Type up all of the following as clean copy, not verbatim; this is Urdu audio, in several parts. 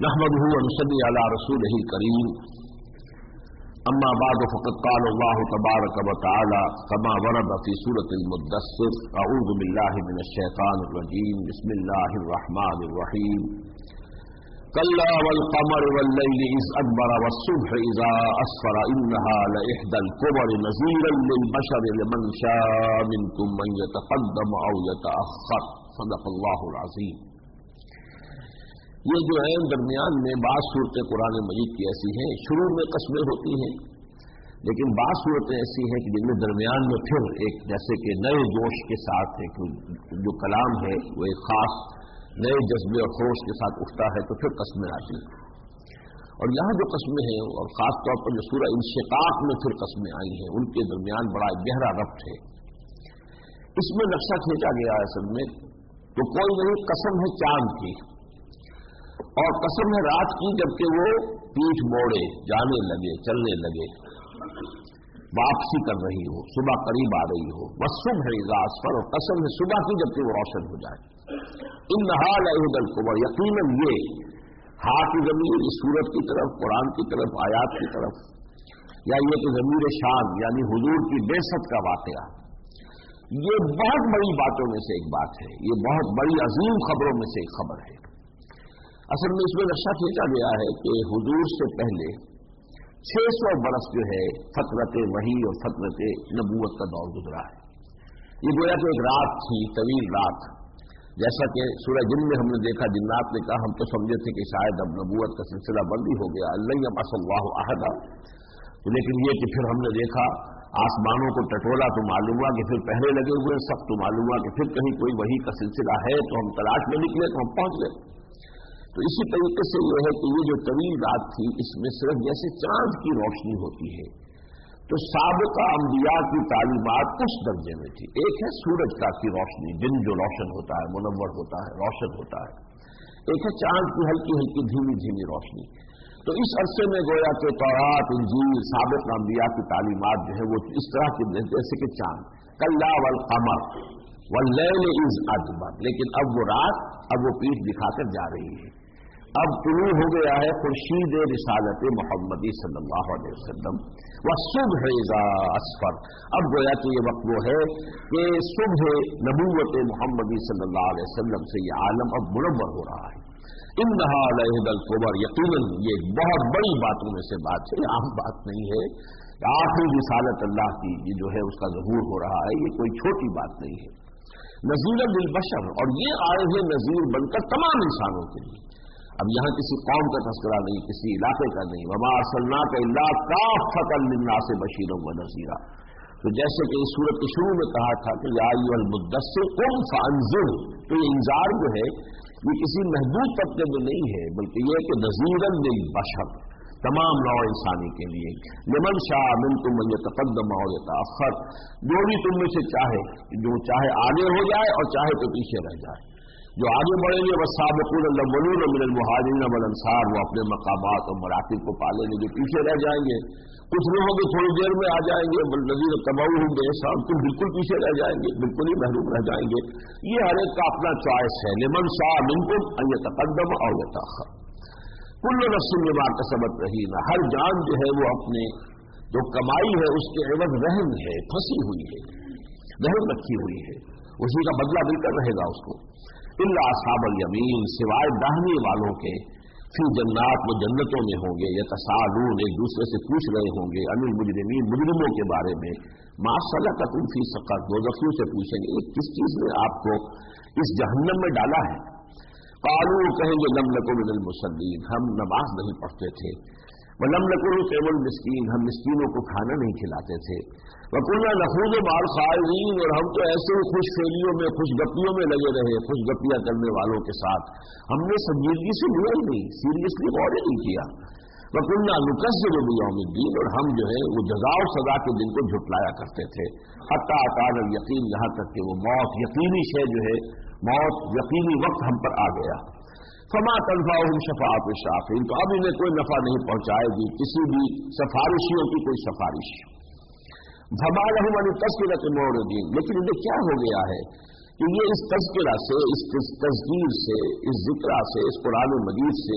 نحمده ونصلي على رسوله الكريم اما بعد فقد قال الله تبارك وتعالى كما ورد في سورة المدثر اعوذ بالله من الشيطان الرجيم بسم الله الرحمن الرحيم كلا والقمر والليل إذ أدبر والصبح إذا أسفر إنها لإحدى الكبر نذيرا للبشر لمن شاء منكم أن يتقدم أو يتأخر صدق الله العظيم۔ یہ جو ہے درمیان میں بعض صورتیں قرآن مجید کی ایسی ہیں، شروع میں قسمیں ہوتی ہیں، لیکن بعض صورتیں ایسی ہیں کہ جن میں درمیان میں پھر ایک جیسے کہ نئے جوش کے ساتھ ہے کہ جو کلام ہے وہ ایک خاص نئے جذبے اور ہوش کے ساتھ اٹھتا ہے تو پھر قسمیں آتی ہیں۔ اور یہاں جو قسمیں ہیں اور خاص طور پر جو سورہ انشقاق میں پھر قسمیں آئی ہیں ان کے درمیان بڑا گہرا ربط ہے۔ اس میں نقشہ کھینچا گیا ہے اصل میں تو کوئی نہیں، قسم ہے چاند کی اور قسم ہے رات کی، جبکہ وہ پیٹھ موڑے جانے لگے چلنے لگے، واپسی کر رہی ہو، صبح قریب آ رہی ہو، والصبح اذا اسفر، اور قسم ہے صبح کی جبکہ وہ روشن ہو جائے۔ انہا لإحدى الكبر، یقیناً یہ ہا کی ضمیر اس سورت کی طرف، قرآن کی طرف، آیات کی طرف، یا یہ کہ ضمیر شان یعنی حضور کی بعثت کا واقعہ، یہ بہت بڑی باتوں میں سے ایک بات ہے، یہ بہت بڑی عظیم خبروں میں سے ایک خبر ہے۔ اصل میں اس میں نقشہ کھینچا گیا ہے کہ حضور سے پہلے 600 برس جو ہے فترت وحی اور فترت نبوت کا دور گزرا ہے۔ یہ گویا کہ ایک رات تھی، طویل رات، جیسا کہ سورہ جن میں ہم نے دیکھا، جنات نے کہا ہم تو سمجھے تھے کہ شاید اب نبوت کا سلسلہ بند ہی ہو گیا، اللہ یبعث اللہ احدا، لیکن یہ کہ پھر ہم نے دیکھا آسمانوں کو ٹٹولا تو معلوم ہوا کہ پھر پہلے لگے ہوئے سخت، تو معلوم ہوا کہ پھر کہیں کوئی وحی کا سلسلہ ہے تو ہم تلاش میں نکلے تو ہم پہنچ گئے۔ تو اسی طریقے سے یہ ہے کہ یہ جو طویل رات تھی اس میں صرف جیسے چاند کی روشنی ہوتی ہے تو سابقہ انبیاء کی تعلیمات اس درجے میں تھی۔ ایک ہے سورج کا کی روشنی، دن جو روشن ہوتا ہے، منور ہوتا ہے، روشن ہوتا ہے، ایک ہے چاند کی ہلکی ہلکی دھیمی دھیمی روشنی۔ تو اس عرصے میں گویا کہ تورات، انجیل، سابق انبیاء کی تعلیمات جو ہے وہ اس طرح کی جیسے کہ چاند، کلا والقمر واللیل اذ ادبر، لیکن اب وہ رات اب وہ پیٹھ دکھا کر جا رہی ہے۔ اب طلوع ہو گیا ہے خورشید رسالت محمدی صلی اللہ علیہ وسلم، والصبح اذا اسفر، اب گویا کہ یہ وقت وہ ہے کہ صبح نبوت محمدی صلی اللہ علیہ وسلم سے یہ عالم اب منور ہو رہا ہے۔ انہا لإحدى الكبر، یقیناً یہ بہت بڑی باتوں میں سے بات ہے، عام بات نہیں ہے۔ آخری رسالت اللہ کی یہ جو ہے اس کا ظہور ہو رہا ہے، یہ کوئی چھوٹی بات نہیں ہے۔ نذیرا للبشر، اور یہ آئے ہیں نذیر بن کر تمام انسانوں کے لیے۔ اب یہاں کسی قوم کا تذکرہ نہیں، کسی علاقے کا نہیں، وما ارسلناک الا کافۃ للناس بشیرا ونذیرا، تو جیسے کہ اس سورت کے شروع میں کہا تھا کہ یا ایھا المدثر قم فانذر، تو یہ انذار جو ہے یہ کسی محدود طبقے میں نہیں ہے بلکہ یہ کہ نذیرا للبشر، تمام نوع انسانی کے لیے، لمن شاء منکم ان یتقدم او یتأخر، جو بھی تم میں سے چاہے، جو چاہے آگے ہو جائے اور چاہے تو پیچھے رہ جائے۔ جو آگے بڑھیں گے والسابقون الاولون من المہاجرین والانصار، وہ اپنے مقامات اور مراتب کو پالیں گے، جو پیچھے رہ جائیں گے کچھ لوگوں کے تھوڑی دیر میں آ جائیں گے، والذین اتبعوہم بإحسان، تم بالکل پیچھے رہ جائیں گے، بالکل ہی محروم رہ جائیں گے۔ یہ ہر ایک کا اپنا چوائس ہے، لمن شاء منکم ان یتقدم او یتأخر، کل نفس بما کسبت رہینہ، ہر جان جو ہے وہ اپنے جو کمائی ہے اس کے عوض رہن ہے، پھنسی ہوئی ہے، رہن رکھی ہوئی ہے، اسی کا بدلہ مل کر رہے گا اس کو۔ الا اصحاب الیمین، سوائے داہنے والوں کے، فی جنات، وہ جنتوں میں ہوں گے، یتساءلون، ایک دوسرے سے پوچھ رہے ہوں گے، عن المجرمین، مجرموں کے بارے میں، ما سلککم فی سقر، دوزخیوں سے پوچھیں گے کس چیز نے آپ کو اس جہنم میں ڈالا ہے۔ قالوا، کہیں گے لم نکن من المصلین، ہم نماز نہیں پڑھتے تھے، ولم نکن نطعم المسکین، ہم مسکینوں کو کھانا نہیں کھلاتے تھے، وکنا نخوض مع الخائضین، اور ہم تو ایسے ہی خوش فیلیوں میں، خوش گپیوں میں لگے رہے، خوش گپیاں کرنے والوں کے ساتھ، ہم نے سنجیدگی سے لیا ہی نہیں، سیریسلی غور ہی نہیں کیا۔ وکنا نکذب بیوم الدین، اور ہم جو ہے وہ جزا و سزا کے دن کو جھٹلایا کرتے تھے، حتی اتانا الیقین، یہاں تک کہ وہ موت یقینی شے جو ہے، موت یقینی وقت ہم پر آ گیا۔ فما تنفعهم شفاعت الشافعین، تو اب انہیں کوئی نفع نہیں پہنچائے گی کسی بھی سفارشیوں کی کوئی سفارش۔ فما لهم عن التذکرۃ معرضین، لیکن انہیں کیا ہو گیا ہے کہ یہ اس تذکرہ سے، اس تذکیر سے، اس ذکرہ سے، اس قرآن مجید سے،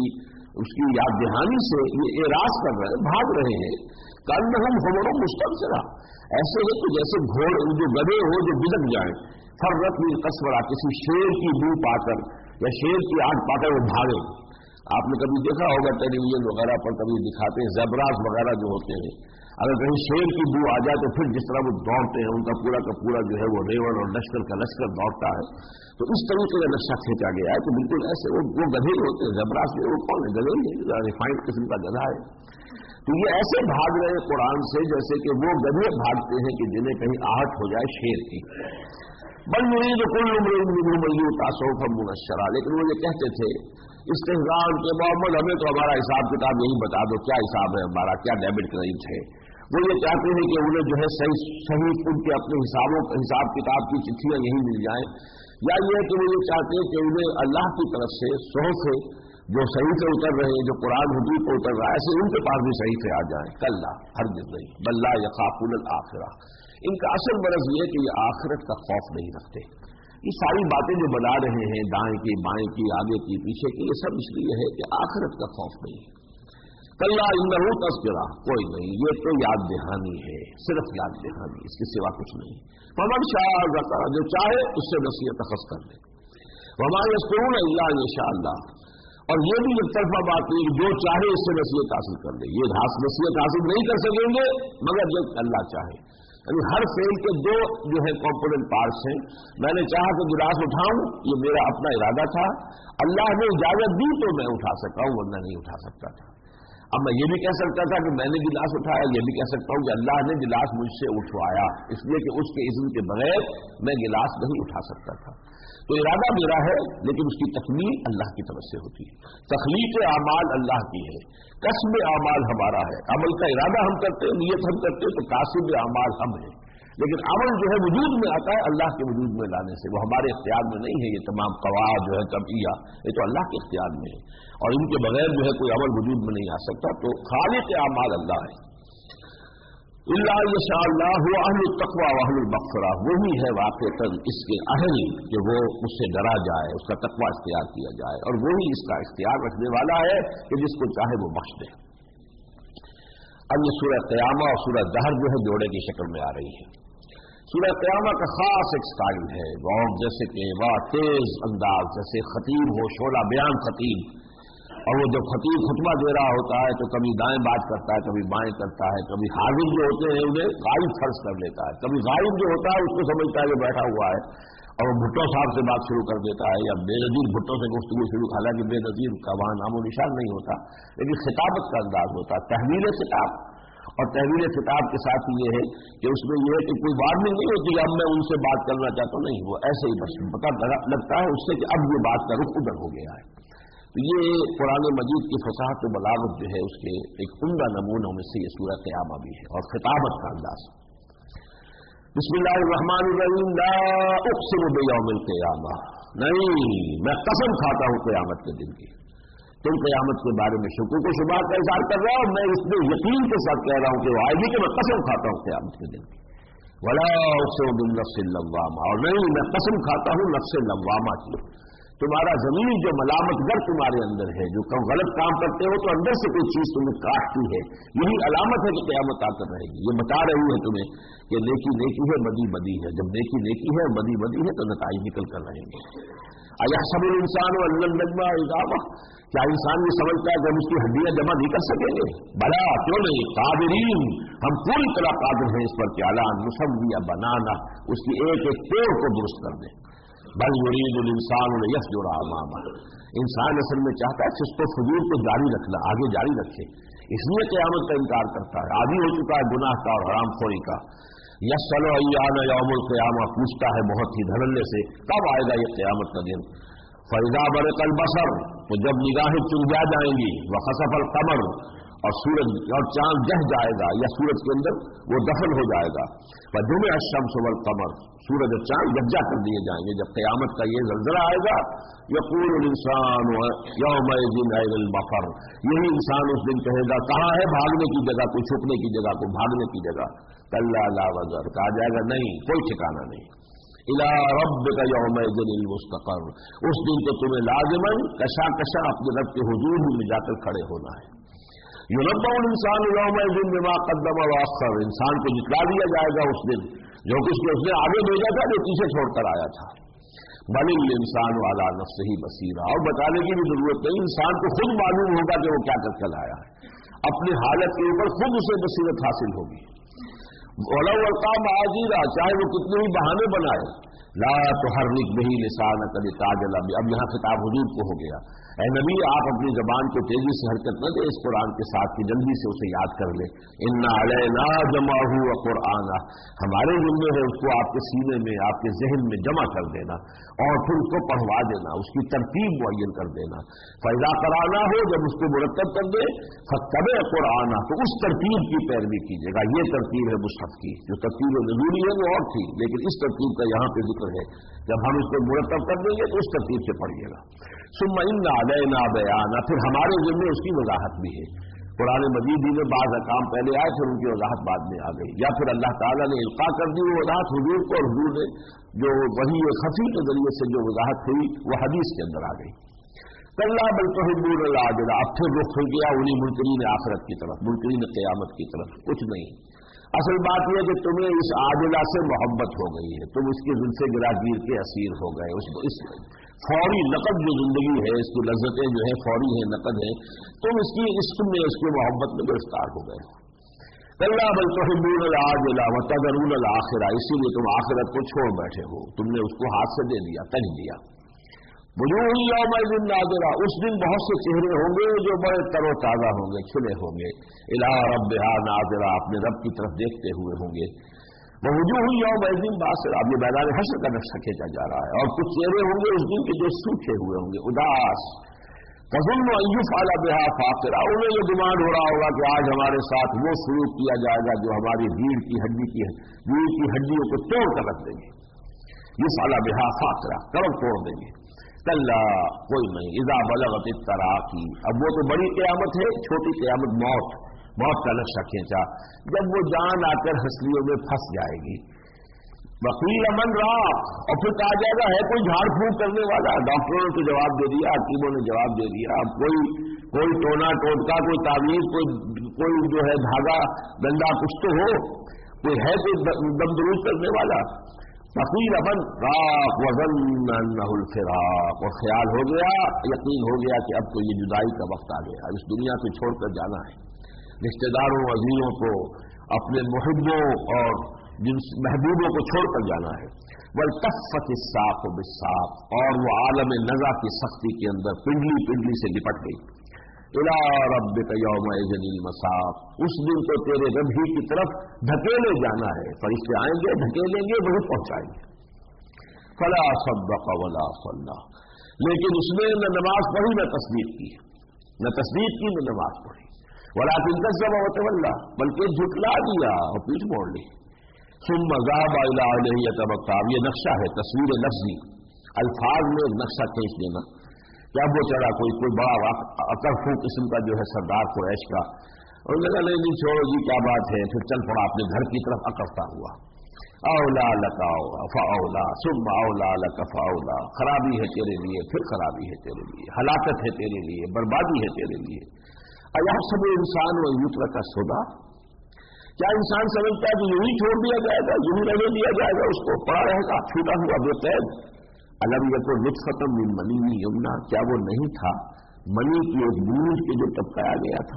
اس کی یاد دہانی سے یہ اعراض کر رہے ہیں، بھاگ رہے ہیں۔ کأنہم حمر مستنفرہ، ایسے ہے کہ جیسے گھوڑے جو گدھے ہو جو بلک جائیں، فرت من قسورہ، کسی شیر کی بو پا کر یا شیر کی آنکھ پا کر وہ بھاگے۔ آپ نے کبھی دیکھا ہوگا ٹیلی ویژن وغیرہ پر کبھی دکھاتے ہیں زیبراز وغیرہ جو ہوتے ہیں، اگر کہیں شیر کی بو آ جائے تو پھر جس طرح وہ دوڑتے ہیں، ان کا پورا جو ہے وہ ریوڑ اور لشکر کا لشکر دوڑتا ہے، تو اس طریقے کا نقشہ کھینچا گیا ہے کہ بالکل ایسے وہ گدھے ہوتے ہیں، زیبراز وہ کون ہے؟ گدھے ہی ہے، ریفائنڈ قسم کا گدھا ہے۔ تو یہ ایسے بھاگ رہے ہیں قرآن سے جیسے کہ وہ گدھے بھاگتے ہیں کہ جنہیں کہیں آہٹ ہو جائے شیر کی۔ بل یرید کل امرئ منہم ان یؤتى صحفا منشرا، لیکن وہ یہ کہتے تھے استہزاء کے محمد ہمیں تو ہمارا حساب کتاب یہی بتا دو، کیا حساب ہے ہمارا، کیا ڈیبٹ کریڈٹ ہے۔ وہ یہ چاہتے ہیں کہ انہیں جو ہے صحیح ان کے اپنے حساب کتاب کی چٹھیاں یہی مل جائیں، یا یہ کہ وہ یہ چاہتے ہیں کہ انہیں اللہ کی طرف سے صحف جو صحیح سے اتر رہے ہیں، جو قرآن حدود کو اتر رہا ہے، ایسے ان کے پاس بھی صحیح سے آ جائیں۔ کلا، ہرگز نہیں، بل لا یخافون الآخرہ، ان کا اصل مرض یہ کہ یہ آخرت کا خوف نہیں رکھتے۔ یہ ساری باتیں جو بنا رہے ہیں دائیں کی بائیں کی آگے کی پیچھے کی، یہ سب اس لیے ہے کہ آخرت کا خوف نہیں ہے۔ کلا انہ تذکرہ، کوئی نہیں، یہ تو یاد دہانی ہے، صرف یاد دہانی، اس کے سوا کچھ نہیں۔ فمن شاء ذکر، جو چاہے اس سے نصیحت اخذ کر لے۔ وما یذکرون الا ان یشاء اللہ، اور یہ بھی ایک طرفہ بات ہے، جو چاہے اس سے نصیحت حاصل کر لے۔ یہ نصیحت حاصل نہیں کر سکیں گے مگر جب اللہ چاہے۔ یعنی ہر فعل کے دو جو ہے کمپوننٹ پارٹس ہیں۔ میں نے چاہا کہ گلاس اٹھاؤں، یہ میرا اپنا ارادہ تھا، اللہ نے اجازت دی تو میں اٹھا سکتا ہوں، ورنہ نہیں اٹھا سکتا تھا۔ اب میں یہ بھی کہہ سکتا تھا کہ میں نے گلاس اٹھایا، یہ بھی کہہ سکتا ہوں کہ اللہ نے گلاس مجھ سے اٹھوایا، اس لیے کہ اس کے اذن کے بغیر میں گلاس نہیں اٹھا سکتا تھا۔ تو ارادہ میرا ہے لیکن اس کی تکمیل اللہ کی طرف سے ہوتی ہے۔ تخلیق اعمال اللہ کی ہے، کسب اعمال ہمارا ہے۔ عمل کا ارادہ ہم کرتے ہیں، نیت ہم کرتے ہیں، تو کاسب اعمال ہم ہیں، لیکن عمل جو ہے وجود میں آتا ہے اللہ کے وجود میں لانے سے، وہ ہمارے اختیار میں نہیں ہے۔ یہ تمام قواعد جو ہے طبعیہ، یہ تو اللہ کے اختیار میں ہے، اور ان کے بغیر جو ہے کوئی عمل وجود میں نہیں آ سکتا۔ تو خالق اعمال اللہ ہے۔ الا یشاء اللہ اہل التقوی واہل المغفرہ، وہی ہے واقعتاً اس کے اہل کہ وہ اس سے ڈرا جائے، اس کا تقوی اختیار کیا جائے، اور وہی اس کا اختیار رکھنے والا ہے کہ جس کو چاہے وہ بخش دے۔ اب یہ سورہ قیامہ اور سورہ دہر جو ہے جوڑے کی شکل میں آ رہی ہے۔ سورہ قیامہ کا خاص ایک سٹائل ہے، اور جیسے کہ وہ تیز انداز، جیسے خطیب ہو، شعلہ بیان خطیب، اور وہ جب خطیب خطبہ دے رہا ہوتا ہے تو کبھی دائیں بات کرتا ہے، کبھی بائیں کرتا ہے، کبھی حاضر جو ہوتے ہیں انہیں غائب فرض کر لیتا ہے، کبھی غائب جو ہوتا ہے اس کو سمجھتا ہے کہ بیٹھا ہوا ہے، اور وہ بھٹو صاحب سے بات شروع کر دیتا ہے، یا بے نظیر بھٹو سے گفتگو شروع، حالانکہ بے نظیر کا وہاں نام و نشان نہیں ہوتا، لیکن خطابت کا انداز ہوتا ہے، تحویل خطاب۔ اور تحویل خطاب کے ساتھ یہ ہے کہ اس میں یہ ہے کہ کوئی وارننگ نہیں ہوتی کہ اب میں ان سے بات کرنا چاہتا ہوں، نہیں، وہ ایسے ہی بس پتہ لگتا ہے اس سے کہ اب یہ بات کا رخ ادھر ہو گیا ہے۔ تو یہ قرآن مجید کی فصاحت و بلاغت جو ہے اس کے ایک عمدہ نمونوں میں سے یہ سورہ قیامہ بھی ہے، اور خطابت کا انداز۔ بسم اللہ الرحمن الرحیم، لا اقسم بیوم القیامہ، نہیں، میں قسم کھاتا ہوں قیامت کے دن کی۔ تم قیامت کے بارے میں شکوک و شبہات کا اظہار کر رہا ہوں، میں اس میں یقین کے ساتھ کہہ رہا ہوں کہ وہ آئے گی، کہ میں قسم کھاتا ہوں قیامت کے دن کی۔ ولا اقسم بالنفس اللوامہ، اور نہیں، میں قسم کھاتا ہوں نفس لوامہ کی۔ تمہارا زمین جو ملامت گر تمہارے اندر ہے، جو غلط کام کرتے ہو تو اندر سے کوئی چیز تمہیں کاٹتی ہے، یہی علامت ہے کہ قیامت آ کر رہے گی۔ یہ بتا رہی ہے تمہیں کہ نیکی نیکی ہے، بدی بدی ہے، جب نیکی نیکی ہے، بدی بدی ہے، تو نتائج نکل کر رہیں گے۔ ایحسب الانسان ان لن نجمع عظامہ، کیا انسان یہ سمجھتا ہے کہ ہم اس کی ہڈیاں جمع نہیں کر سکیں گے؟ بلا، کیوں نہیں، قادرین، ہم پوری طرح قادر ہیں اس پر کہ اعلیٰ نسویہ بنانا، اس کی ایک ایک توڑ کو درست کر دیں۔ بل یرید الانسان لیفجر امامہ، انسان اصل میں چاہتا ہے کہ اس کو فجور کو جاری رکھنا، آگے جاری رکھے، اس لیے قیامت کا انکار کرتا ہے، عادی ہو چکا ہے گناہ کا اور حرام خوری کا۔ یسأل ایان یوم القیامہ، پوچھتا ہے بہت ہی دھڑلے سے کب آئے گا یہ قیامت کا دن۔ فاذا برق البصر، تو جب نگاہیں چنجا جائیں گی، وخسف القمر، اور سورج اور چاند جہ جائے گا، یا سورج کے اندر وہ دفن ہو جائے گا، وجمع الشمس والقمر، سورج اور چاند یکجا کر دیے جائیں گے۔ جب قیامت کا یہ زلزلہ آئے گا، یقول الانسان یومئذ این المفر، یہی انسان اس دن کہے گا کہاں ہے بھاگنے کی جگہ، کوئی چھپنے کی جگہ، کوئی بھاگنے کی جگہ۔ کلا لا وزر، کہا جائے گا نہیں، کوئی ٹھکانہ نہیں۔ الی ربک یومئذ المستقر، اس دن تو تمہیں لازماً کشا کشا اپنے رب کے حضور میں جا کر کھڑے ہونا ہے۔ یُنبَّأُ الإِنسَانُ يَوْمَئِذٍ بِمَا قَدَّمَ وَأَخَّرَ، انسان کو جتلا دیا جائے گا اس دن جو کچھ اس نے آگے بھیجا تھا جو پیچھے چھوڑ کر آیا تھا۔ بَلِ الْإِنسَانُ عَلَىٰ نَفْسِهِ بَصِيرًا، اور بتانے کی بھی ضرورت نہیں، انسان کو خود معلوم ہوگا کہ وہ کیا کر کر آیا ہے، اپنی حالت کے اوپر خود اسے بصیرت حاصل ہوگی۔ وَلَوْ أَلْقَىٰ مَعَاذِيرًا، چاہے وہ کتنے ہی بہانے بنائے، لا تحرک بِهِ لِسَانَكَ لِتَعْجَلَ بِهِ، اب یہاں خطاب حضور کو ہو گیا، اے نبی آپ اپنی زبان کو تیزی سے حرکت نہ دے اس قرآن کے ساتھ کہ جلدی سے اسے یاد کر لے۔ اِنَّ عَلَيْنَا جَمْعَهُ وَقُرْآنَهُ، ہمارے ذمہ ہے اس کو آپ کے سینے میں آپ کے ذہن میں جمع کر دینا اور پھر اس کو پڑھوا دینا، اس کی ترتیب معین کر دینا۔ فَإِذَا قَرَأْنَاهُ، جب اس کو مرتب کر دے، فَاتَّبِعْ قُرْآنَهُ، تو اس ترتیب کی پیروی کیجیے گا۔ یہ ترتیب ہے مصحف کی، جو ترتیب نزولی ہے وہ اور تھی، لیکن اس ترتیب کا یہاں پہ ذکر ہے، جب ہم اس کو مرتب کر دیں گے تو اس ترتیب سے پڑھیے گا۔ ثم ان علینا بیانا، پھر ہمارے ذمہ اس کی وضاحت بھی ہے۔ قرآن مجید میں بعض احکام پہلے آئے پھر ان کی وضاحت بعد میں آ گئی، یا پھر اللہ تعالیٰ نے القاء کر دی وہ وضاحت حضور کو، اور حضور نے جو وحی خفی کے ذریعے سے جو وضاحت ہوئی وہ حدیث کے اندر آ گئی۔ کلا بل تحبون العاجلہ، اب پھر رخ ہو گیا انہیں منکرین آخرت کی طرف، منکرین قیامت کی طرف۔ کچھ نہیں، اصل بات یہ کہ تمہیں اس عاجلہ سے محبت ہو گئی ہے، تم اس کے زلفے گراگیر کے اسیر ہو گئے، اس فوری نقد جو زندگی ہے، اس کی لذتیں جو ہے فوری ہیں، نقد ہے، تم اس کی عشق میں اس کی محبت میں گرفتار ہو گئے۔ کلا بل تحبون العاجلہ وتذرون الآخرہ، اسی لیے تم آخرت کو چھوڑ بیٹھے ہو، تم نے اس کو ہاتھ سے دے دیا، تج دیا۔ وجوہ یومئذ ناظرہ، اس دن بہت سے چہرے ہوں گے جو بڑے تر و تازہ ہوں گے، کھلے ہوں گے، الی ربہا ناظرہ، اپنے رب کی طرف دیکھتے ہوئے ہوں گے۔ وجوہ یومئذ باسرہ، اب یہ میدان حشر کا نقشہ کھینچا جا رہا ہے، اور کچھ چہرے ہوں گے اس دن کے جو سوکھے ہوئے ہوں گے، اداس، تظن ان یفعل بہا فاقرہ، انہیں یہ گمان ہو رہا ہوگا کہ آج ہمارے ساتھ وہ سلوک کیا جائے گا جو ہماری ریڑھ کی ہڈیوں کو توڑ کر رکھ دیں گے۔ یفعل بہا فاقرہ، کمر توڑ دیں گے۔ کلا، کوئی نہیں، اذا بلغت التراقی، اب وہ تو بڑی قیامت ہے، چھوٹی قیامت موت کا نقشہ کھینچا، جب وہ جان آ کر ہنسلیوں میں پھنس جائے گی۔ وقیل من راق، اور پھر کہا جائے گا ہے کوئی جھاڑ پھونک کرنے والا، ڈاکٹروں نے تو جواب دے دیا، حکیموں نے جواب دے دیا، اب کوئی ٹونا ٹوٹکا، کوئی تعویذ، کوئی جو ہے دھاگا گندا کچھ تو ہو، کوئی ہے کوئی دم دروز کرنے والا۔ وقیل من راق وظن انہ الفراق، اور خیال ہو گیا، یقین ہو گیا کہ اب تو یہ جدائی کا وقت آ گیا، اب اس دنیا سے چھوڑ کر جانا ہے، رشتہ داروں عزیزوں کو، اپنے محبوں اور جن محبوبوں کو چھوڑ کر جانا ہے۔ والتفت الساق بالساق، اور وہ عالم نزع کی سختی کے اندر پنڈلی سے لپٹ گئی۔ الی ربک یومئذ المساق، اس دن تو تیرے رب ہی کی طرف دھکیلے جانا ہے، فرشتے آئیں گے دھکیلیں گے، وہی پہنچائیں گے۔ فلا صدق ولا صلی، لیکن اس نے نہ نماز پڑھی نہ تصدیق کی، نہ نماز پڑھی، ولکن کذب وتولی، بلکہ جھٹلا دیا اور پیٹھ موڑ لی۔ ثم ذهب الى اهله يتمطى، یہ نقشہ ہے، تصویر لفظی، الفاظ میں ایک نقشہ کھینچ دینا۔ جب وہ چڑھا کوئی بڑا اکرفو قسم کا جو ہے سردار قریش کا، اور لگا نہیں چھوڑو جی کیا بات ہے، پھر چل پڑا اپنے گھر کی طرف اکرتا ہوا۔ اولا لک فاولا ثم اولا لک فاولا، خرابی ہے تیرے لیے، پھر خرابی ہے تیرے لیے، ہلاکت ہے تیرے لیے، بربادی ہے تیرے لیے۔ ایحسب الانسان ان یترک سدی، کیا انسان سمجھتا ہے کہ یوں ہی چھوڑ دیا جائے گا، یوں ہی رہنے دیا جائے گا، اس کو پڑا رہے گا چھوٹا ہوا بے قید؟ الم یکن نطفۃ من منی یمنی، کیا وہ نہیں تھا منی کی ایک بوند کے جو ٹپکایا گیا تھا؟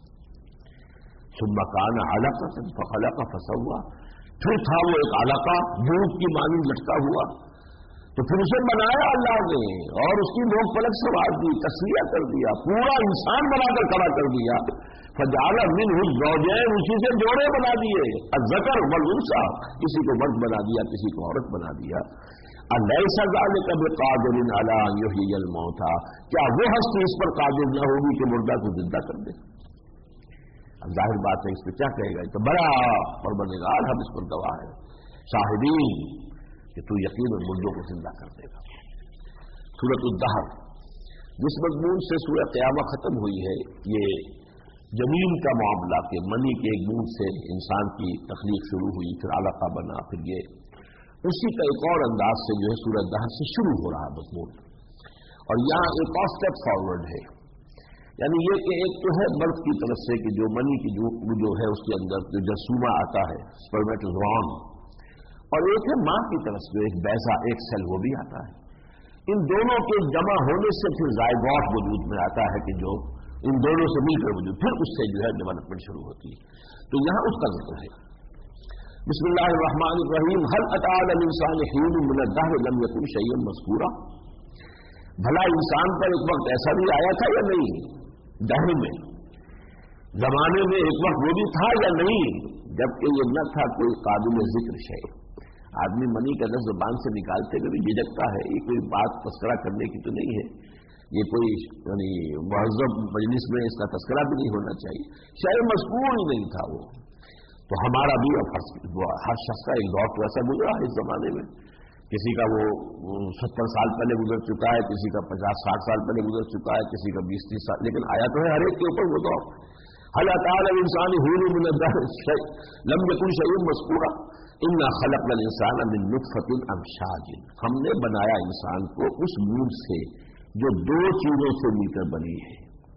ثم کان علقۃ فخلق فسوی، پھر تھا وہ ایک علقہ بوند کی مانند لٹکا ہوا، تو پھر اسے بنایا اللہ نے اور اس کی نوک پلک سنوار دی، تصویہ کر دیا، پورا انسان بنا کر کھڑا کر دیا۔ فجعل منہ الزوجین، اسی سے جوڑے بنا دیے، الذکر والانثی، کسی کو مرد بنا دیا کسی کو عورت بنا دیا۔ الیس ذلک بقادر علی ان یحیی الموتى، کیا وہ ہستی اس پر قادر نہ ہوگی کہ مردہ کو زندہ کر دے؟ اب ظاہر بات ہے اس پہ کیا کہے گا، تو بڑا پروردگار ہم اس پر گواہ ہیں شاہدین کہ تو یقیناً مردوں کو زندہ کر دے گا۔ سورۃ الدہر، جس مضمون سے سورہ قیامت ختم ہوئی ہے، یہ جنین کا معاملہ کہ منی کے ایک بوند سے انسان کی تخلیق شروع ہوئی، پھر علقہ بنا، پھر یہ اسی کا ایک اور انداز سے جو ہے سورہ دہر سے شروع ہو رہا ہے مضمون. اور یہاں ایک اور اسٹیپ فارورڈ ہے، یعنی یہ کہ ایک تو ہے مرد کی طرف سے کہ جو منی کی جو ہے اس کے اندر جو جرثومہ آتا ہے سپرمیٹوزوان، اور ایک ہے ماں کی طرف سے ایک بیضہ ایک سیل وہ بھی آتا ہے. ان دونوں کے جمع ہونے سے پھر زائگوٹ وجود میں آتا ہے کہ جو ان دونوں سے مل کر وجود، پھر اس سے جو ہے ڈیولپمنٹ شروع ہوتی ہے. تو یہاں اس کا ذکر ہے. بسم اللہ الرحمن الرحیم. هل اتى على الانسان حين من الدهر لم يكن شيئا مذكورا. بھلا انسان پر ایک وقت ایسا بھی آیا تھا یا نہیں؟ دہر میں زمانے میں ایک وقت وہ بھی تھا یا نہیں، جبکہ یہ نہ تھا کوئی قابل ذکر شے. آدمی منی کا لفظ زبان سے نکالتے ہوئے جھجکتا ہے، یہ کوئی بات تذکرہ کرنے کی تو نہیں ہے، یہ کوئی یعنی مہذب مجلس میں اس کا تذکرہ بھی نہیں ہونا چاہیے، شاید مذکور ہی نہیں تھا وہ. تو ہمارا بھی ہر شخص کا ایک دور تو ایسا گزرا ہے اس زمانے میں. کسی کا وہ 70 سال پہلے گزر چکا ہے، کسی کا 50-60 سال پہلے گزر چکا ہے، کسی کا 20-30 سال، لیکن آیا تو ہے ہر ایک کے اوپر وہ دور. هل اتى على الانسان حين من الدهر لم يكن شيئا مذكورا انا خلقنا الانسان من نطفة امشاج. ہم نے بنایا انسان کو اس نور سے جو دو چیزوں سے مل کر بنی ہے.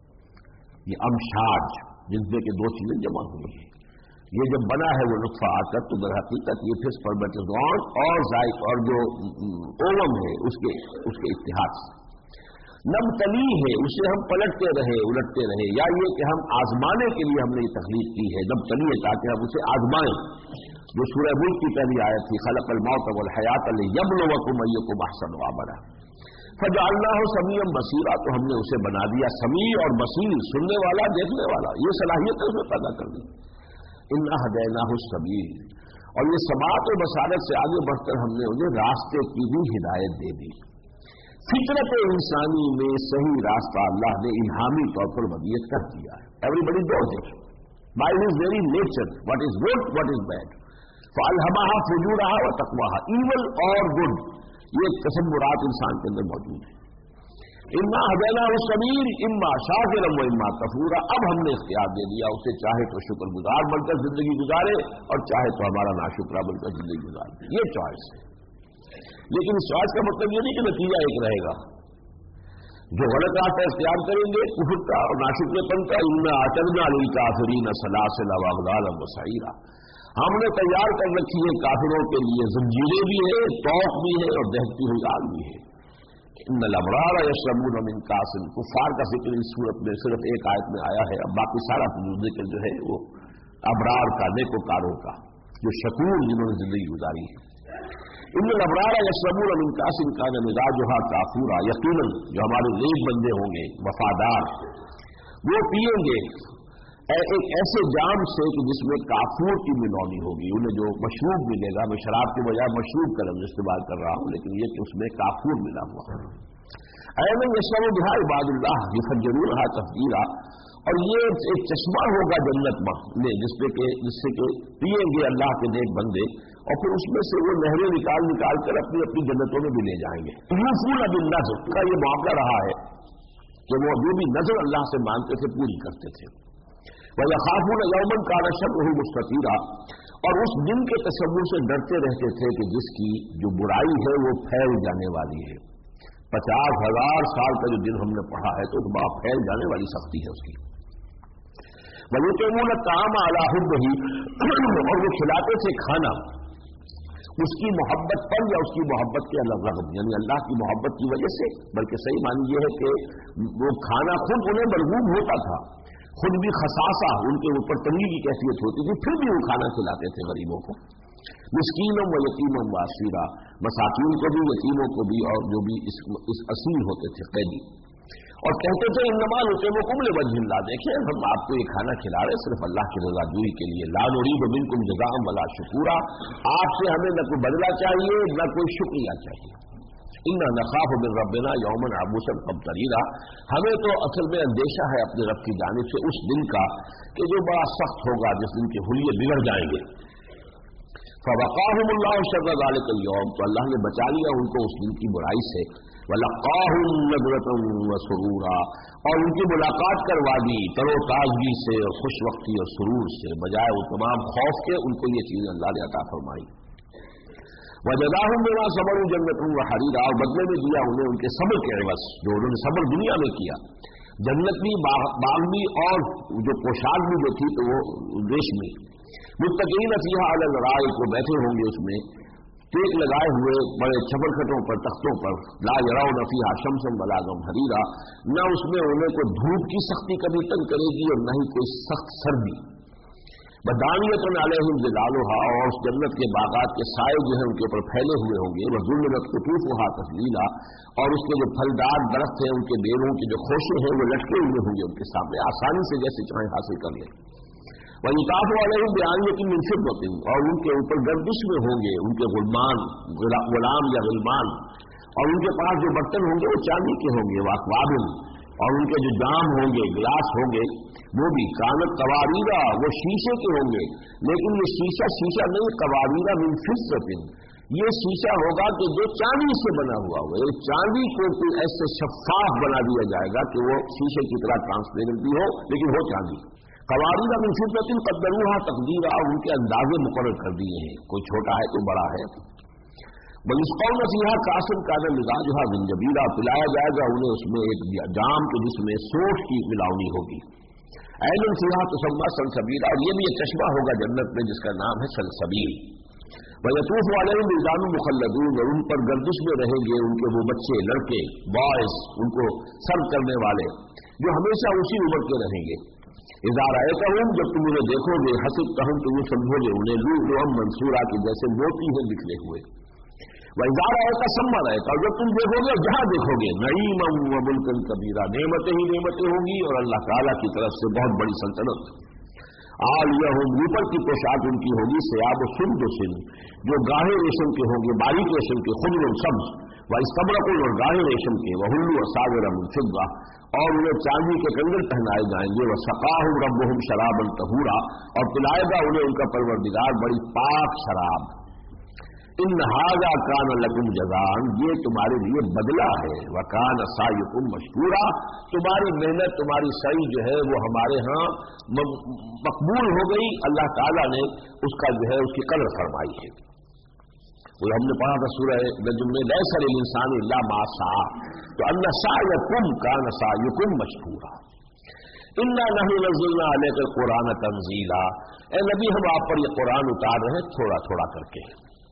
یہ امشاج جن میں کہ دو چیزیں جمع ہوئی ہیں، یہ جب بنا ہے وہ نطفہ آ کر، تو در حقیقت یہ پھر سپرمیٹوزوان اور جو اوم ہے اس کے اتحاد سے نبتلی ہے، اسے ہم پلٹتے رہے الٹتے رہے، یا یہ کہ ہم آزمانے کے لیے ہم نے یہ تخلیق کی ہے. نبتلی ہے تاکہ ہم اسے آزمائیں. جو سورہ ملک کی پہلی آیت تھی، خلق الموت والحیات لیبلوکم ایکم احسن عملا. فجعلناہ سمیعا بصیرا، تو ہم نے اسے بنا دیا سمیع اور بصیر، سننے والا دیکھنے والا، یہ صلاحیت اس میں پیدا کر دی. انا ہدیناہ السبیل، اور یہ سماعت و بصارت سے آگے بڑھ کر ہم نے انہیں راستے کی بھی ہدایت دے دی. فطرت انسانی میں صحیح راستہ اللہ نے الہامی طور پر ودیت کر دیا ہے. Everybody knows it by his very nature what is good what is bad. فالہمہا فجورہا و تقواہا، ایول اور گڈ، یہ تصورات انسان کے اندر موجود ہیں. اما ہدیناہ السبیل اما شاکرا و اما کفورا. اب ہم نے اختیار دے دیا اسے، چاہے تو شکر گزار بن کر زندگی گزارے اور چاہے تو ہمارا ناشکرا بن کر زندگی گزارے. یہ چوائس ہے. لیکن اس چوائس کا مطلب یہ نہیں کہ نتیجہ ایک رہے گا. جو غلط راستہ اختیار کریں گے کفر کا اور ناشکرے پن کا، انا اعتدنا للکافرین سلاسل واغلالا وسعیرا، ہم نے تیار کر رکھی ہے کافروں کے لیے زنجیریں بھی ہے، طوق بھی ہے اور دہتی ہوئی آگ بھی ہے. ان الابرار یشربون من کاس، کفار کا ذکر اس صورت میں صرف ایک آیت میں آیا ہے. اب باقی سارا ذکر جو ہے وہ ابرار کا، نیکوکاروں کا، جو شکور جنہوں نے زندگی گزاری ہے. ان الابرار یشربون من کاس کان مزاجھا کافورا، یقیناً جو ہمارے نیک بندے ہوں گے وفادار، وہ پیئیں گے ایک ایسے جام سے کہ جس میں کافور کی ملونی ہوگی. انہیں جو مشروب ملے گا، میں شراب کے بجائے مشروب کا لفظ استعمال کر رہا ہوں، لیکن یہ کہ اس میں کافور ملا ہوا ہے. ایمن یشرب بہا عباد اللہ یفجرونہا تفجیرا، اور یہ ایک چشمہ ہوگا جنت میں جس سے کہ پیئیں گے اللہ کے نیک بندے، اور پھر اس میں سے وہ نہریں نکال کر اپنی اپنی جنتوں میں بھی لے جائیں گے. یوفون بالنذر کا یہ معاملہ رہا ہے کہ وہ جو بھی نظر اللہ سے مانتے تھے پوری کرتے تھے. وَيَخَافُونَ يَوْمًا كَانَ شَرُّهُ مُسْتَطِيرًا، اور اس دن کے تصور سے ڈرتے رہتے تھے کہ جس کی جو برائی ہے وہ پھیل جانے والی ہے. 50,000 سال کا جو دن ہم نے پڑھا ہے تو بڑا پھیل جانے والی سختی ہے اس کی. وَيُطْعِمُونَ الطَّعَامَ عَلَىٰ حُبِّهِ، اور وہ کھلاتے تھے کھانا اس کی محبت پر یا اس کی محبت کے رغم، یعنی اللہ کی محبت کی وجہ سے، بلکہ صحیح معنی یہ ہے کہ وہ کھانا خود انہیں مرغوب ہوتا تھا، خود بھی خصاصہ ان کے اوپر تنگی کی کیفیت ہوتی تھی، پھر بھی وہ کھانا کھلاتے تھے غریبوں کو. مسکینوں و یتیموں و اسیرا، مساکین کو بھی یتیموں کو بھی اور جو بھی اس اسیر ہوتے تھے قیدی. اور کہتے تھے انما نطعمکم لوجہ اللہ، دیکھیں ہم آپ کو یہ کھانا کھلا رہے صرف اللہ کی رضا جوئی کے لیے. لا نرید منکم جزاء ولا شکورا، آپ سے ہمیں نہ کوئی بدلہ چاہیے نہ کوئی شکریہ چاہیے. انا نخاف من ربنا یوما عبوسا قمطریرا، ہمیں تو اصل میں اندیشہ ہے اپنے رب کی جانب سے اس دن کا کہ جو بڑا سخت ہوگا، جس دن کے حلیے بگڑ جائیں گے. فوقاهم اللہ شر ذلک اليوم، تو اللہ نے بچا لیا ان کو اس دن کی برائی سے. ولقاهم نضرة وسرورا، اور ان کی ملاقات کروا دی تر و تازگی سے اور خوش وقتی اور سرور سے، بجائے وہ تمام خوف کے ان کو یہ چیز اللہ نے عطا فرمائی. وجزاهم بما صبروا جنة وحریرا، اور بدلے میں دیا انہیں ان کے صبر کے عوض جو انہوں نے صبر دنیا میں کیا، جنت بھی، باغ بھی، اور جو پوشاک بھی جو تھی تو وہ ریشمی۔ متقین فیہا علی الارائک، کو بیٹھے ہوں گے اس میں ٹیک لگائے ہوئے بڑے چھپر کھٹوں پر، تختوں پر، لا یرون فیہا شمسا ولا زمہریرا، نہ اس میں انہیں کوئی دھوپ کی سختی کبھی تنگ کرے گی اور نہ ہی کوئی سخت سردی۔ بدانیۃ علیہم ظلالھا، اور اس جنت کے باغات کے سائے جو ہیں ان کے اوپر پھیلے ہوئے ہوں گے، وذللت قطوفھا تذلیلا، اور اس کے جو پھلدار درخت ہیں ان کے بیروں کے جو خوشے ہیں وہ لٹکے ہوئے ہوں گے ان کے سامنے، آسانی سے جیسے چاہیں حاصل کر لیں۔ وَيُطَافُ عَلَيْهِمْ بِآنِيَةٍ مِّن فِضَّةٍ، اور ان کے اوپر گردش میں ہوں گے ان کے غلام یا غلمان، اور ان کے پاس جو برتن ہوں گے وہ چاندی کے ہوں گے، وَأَكْوَابٌ، اور ان کے جو جام ہوں گے، گلاس ہوں گے، وہ بھی کانت قواریرا، وہ شیشے کے ہوں گے، لیکن یہ شیشہ نہیں، قواریرا من فضة، یہ شیشہ ہوگا کہ جو چاندی سے بنا ہوا ہوگا، یہ چاندی کو ایسے شفاف بنا دیا جائے گا کہ وہ شیشے کی طرح ٹرانسپیرنٹ بھی ہو لیکن وہ چاندی۔ قواریرا من فضة قدروها تقدیرا، اور ان کے اندازے مقرر کر دیے ہیں، کوئی چھوٹا ہے کوئی بڑا ہے۔ وَيُسْقَوْنَ فِيهَا كَأْسًا كَانَ مِزَاجُهَا زَنجَبِيلًا، پلایا جائے گا انہیں اس میں ایک جام کے جس میں سونف کی ملاونی ہوگی۔ عَيْنٌ فِيهَا تُسَمَّى سَلْسَبِيلًا، اور یہ بھی ایک چشمہ ہوگا جنت میں جس کا نام ہے سلسبیل۔ وَيَطُوفُ عَلَيْهِمْ وِلْدَانٌ مُخَلَّدُونَ، اور ان پر گردش میں رہیں گے ان کے وہ بچے، لڑکے، بوائز، ان کو سرو کرنے والے جو ہمیشہ اسی عمر کے رہیں گے۔ اذا رأیتہم، جب تم انہیں دیکھو گے، حسبتہم، تم سمجھو گے انہیں لؤلؤا منثورا، کہ جیسے موتی ہیں بکھرے ہوئے۔ وَإِذَا رَأَيْتَ ثَمَّ رَأَيْتَ، اور جب تم دیکھو گے جہاں دیکھو گے، نعیما وملکا کبیرا، نعمتیں ہی نعمتیں ہوں گی اور اللہ تعالیٰ کی طرف سے بہت بڑی سلطنت۔ عالیہم، اوپر کی پوشاک ان کی ہوگی ثیاب سندس، جو گاہے ریشم کے ہوں گے، باریک ریشم کے، خضر سبز، واستبرق، اور گاہے ریشم کے، وحلوا اساور من فضہ، اور انہیں چاندی کے کنگن پہنائے جائیں گے، وسقاہم ربہم شرابا طہورا، اور پلائے گا انہیں ان کا پروردگار بڑی پاک شراب۔ ان ھذا کان لکم جزاء، یہ تمہارے لیے بدلہ ہے، وکان سعیکم مشکورا، تمہاری محنت، تمہاری سعی جو ہے وہ ہمارے ہاں مقبول ہو گئی، اللہ تعالیٰ نے اس کا جو ہے اس کی قدر فرمائی ہے۔ وہ ہم نے پڑھا تھا سورہ نجم میں، لیس للانسان الا ما سعى، تو ان سعیکم کان سعیکم مشکورا۔ انا نحن نزلنا علیک القرآن تنزیلا، اے نبی ہم آپ پر یہ قرآن اتار رہے ہیں تھوڑا تھوڑا کر کے۔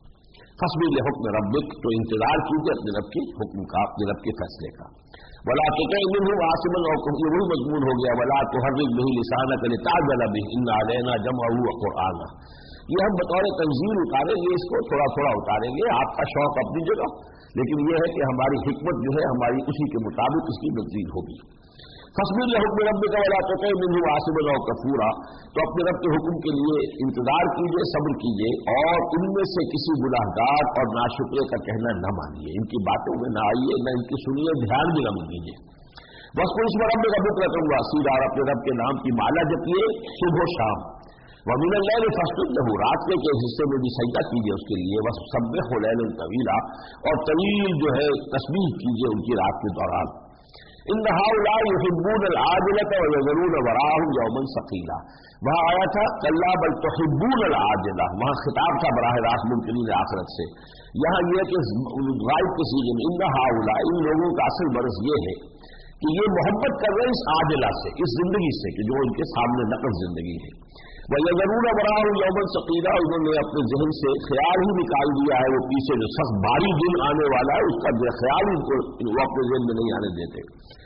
فاصبر لحکم ربک، تو انتظار کیجیے اپنے رب کے حکم کا، اپنے رب کے فیصلے کا۔ ولا تطع منهم عاصما، اور یہ مضمون ہو گیا، ولا تحرک به لسانک لتعجل به ان علینا جمعه وقرآنہ، یہ ہم بطور تنزیل اتاریں گے، اس کو تھوڑا تھوڑا اتاریں گے، آپ کا شوق اپنی جگہ، لیکن یہ ہے کہ ہماری حکمت جو ہے ہماری اسی کے مطابق اس کی تنزیل ہوگی۔ فاصبر لحکم ربک ولا تطع منه عاصما او کفورا، تو اپنے رب کے حکم کے لیے انتظار کیجیے، صبر کیجیے، اور ان میں سے کسی گناہگار اور ناشکرے کا کہنا نہ مانیے، ان کی باتوں میں نہ آئیے، نہ ان کی سنیے، دھیان بھی نہ دیجیے۔ بس کو اس میں رب کا بکر رکھوں گا سیدھا، اور اپنے رب کے نام کی مالا جپیے صبح و شام۔ وَمِنَ اللَّيْلِ فَاسْجُدْ لَهُ، رات کے حصے میں بھی سجدہ کیجیے اس کے لیے، وَسَبِّحْهُ لَيْلًا طَوِيلًا، اور طویل جو ہے تسبیح کیجیے ان کی رات کے دوران۔ ان هؤلاء يحبون العاجلة ويذرون وراءهم يوما ثقيلا، وہاں آیا تھا کلا بل تحبون العاجلة، وہاں خطاب تھا براہ راست ممکنین آخرت سے، یہاں یہ کہ غائب کے سیغے میں ان هؤلاء، ان لوگوں کا اصل برس یہ ہے کہ یہ محبت کر رہے ہیں اس عاجلہ سے، اس زندگی سے کہ جو ان کے سامنے نقص زندگی ہے۔ وَيَذَرُونَ وَرَاءَهُمْ يَوْمًا ثَقِيلًا، انہوں نے اپنے ذہن سے خیال ہی نکال دیا ہے وہ پیچھے جو سخت بھاری دن آنے والا ہے، اس کا خیال ان کو وہ اپنے ذہن میں نہیں آنے دیتے۔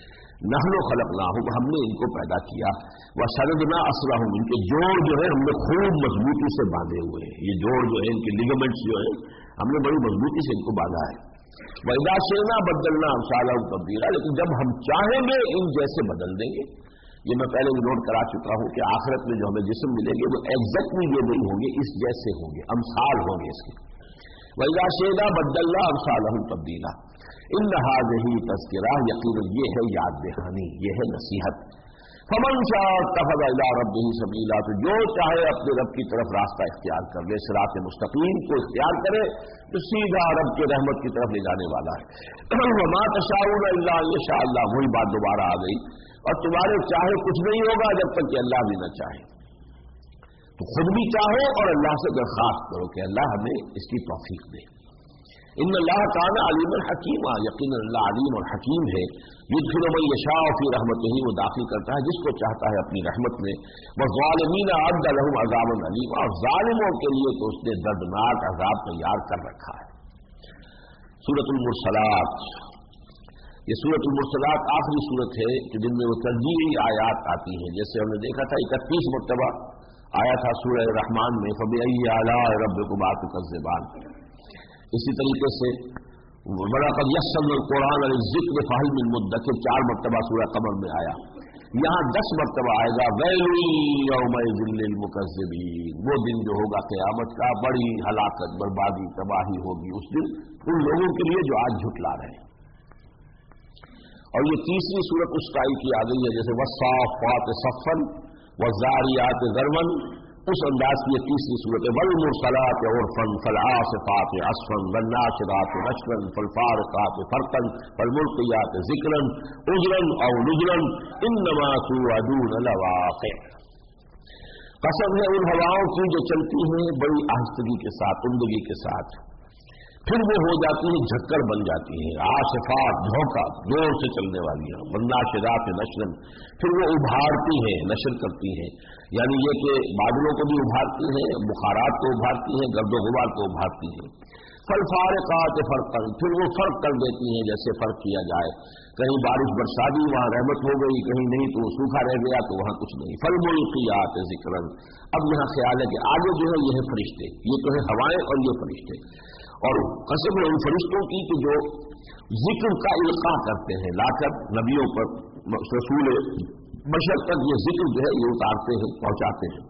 نحن خلقناہم، ہم نے ان کو پیدا کیا، وَشَدَدْنَا أَسْرَهُمْ، ان کے جوڑ جو ہے ہم نے خوب مضبوطی سے باندھے ہوئے ہیں، یہ جوڑ جو ہے ان کے لیگمنٹس جو ہیں ہم نے بڑی مضبوطی سے ان کو باندھا ہے۔ وَإِذَا شِئْنَا بَدَّلْنَا أَمْثَالَهُمْ تَبْدِيلًا، لیکن جب ہم چاہیں گے ان جیسے بدل دیں گے۔ یہ میں پہلے بھی نوٹ کرا چکا ہوں کہ آخرت میں جو ہمیں جسم ملیں گے وہ ایگزیکٹلی یہ نہیں ہوں گے، اس جیسے ہوں گے، امثال ہوں گے اس کے۔ وَإِذَا شِئْنَا بَدَّلْنَا أَمْثَالَهُمْ تَبْدِيلًا، ان هذه تذکرہ، یقیناً یہ ہے یاد دہانی، یہ ہے نصیحت۔ فمن شاء اتخذ الى ربه سبیلا، تو جو چاہے اپنے رب کی طرف راستہ اختیار کر لے، صراط مستقیم کو اختیار کرے تو سیدھا رب کے رحمت کی طرف لے جانے والا ہے۔ وما تشاءون الا ان یشاء اللہ، وہی بات دوبارہ آ گئی، اور تمہارے چاہے کچھ نہیں ہوگا جب تک کہ اللہ بھی نہ چاہے، تو خود بھی چاہو اور اللہ سے درخواست کرو کہ اللہ ہمیں اس کی توفیق دے۔ ان اللہ کان علیم حکیما، یقینا اللہ علیم اور حکیم ہے. یدخل من یشاء فی رحمتہ، وہ داخل کرتا ہے جس کو چاہتا ہے اپنی رحمت میں. والظالمین اعد لهم عذابا الیما، اور ظالموں کے لیے تو اس نے دردناک عذاب تیار کر رکھا ہے. سورۃ المرسلات، یہ سورۃ المرسلات آخری سورت ہے کہ جن میں وہ ترجیحی آیات آتی ہیں. جیسے ہم نے دیکھا تھا 31 مرتبہ آیا تھا سورہ رحمان میں فبأي آلاء ربكما تكذبان. اسی طریقے سے وَلَقَدْ يَسَّرْنَا الْقُرْآنَ لِلذِّكْرِ فَهَلْ مِن مُدَّكِرٍ 4 مرتبہ سورہ قمر میں آیا. یہاں 10 مرتبہ آئے گا وَيْلٌ يَوْمَئِذٍ لِّلْمُكَذِّبِينَ. وہ دن جو ہوگا قیامت کا، بڑی ہلاکت، بربادی، تباہی ہوگی اس دن ان لوگوں کے لیے جو آج جھٹلا رہے ہیں. اور یہ تیسری صورت اس ٹائپ کی آ گئی ہے جیسے والصافات صفا والذاریات ذروا، اس انداز کی یہ تیسری صورت ہے. والمرسلات عرفا فالعاصفات عصفا والناشرات نشرا فالفارقات فرقا فالملقيات ذکرا عذرا او نذرا انما توعدون لواقع. قسم ہے ان ہواؤں کی جو چلتی ہیں بڑی آہستگی کے ساتھ، عمدگی کے ساتھ، پھر وہ ہو جاتی ہیں جھکڑ بن جاتی ہیں. آصفات جھونکا، زور سے چلنے والی ہیں. والناشرات نشرا، پھر وہ ابھارتی ہیں، نشر کرتی ہیں، یعنی یہ کہ بادلوں کو بھی ابھارتی ہیں، بخارات کو ابھارتی ہیں، گرد و غبار کو ابھارتی ہیں. فالفارقات فرقا، پھر وہ فرق کر دیتی ہیں جیسے فرق کیا جائے. کہیں بارش برسا دی وہاں رحمت ہو گئی، کہیں نہیں تو سوکھا رہ گیا تو وہاں کچھ نہیں. فالملقیات ذکرا، اب یہاں خیال ہے کہ آگے جو ہے یہ ہے فرشتے، یہ تو ہے ہوائیں اور یہ فرشتے. اور قسم ہے ان فرشتوں کی کہ جو ذکر کا القاء کرتے ہیں، لا کر نبیوں پر، رسول بشر تک یہ ذکر جو ہے یہ اتارتے ہیں، پہنچاتے ہیں.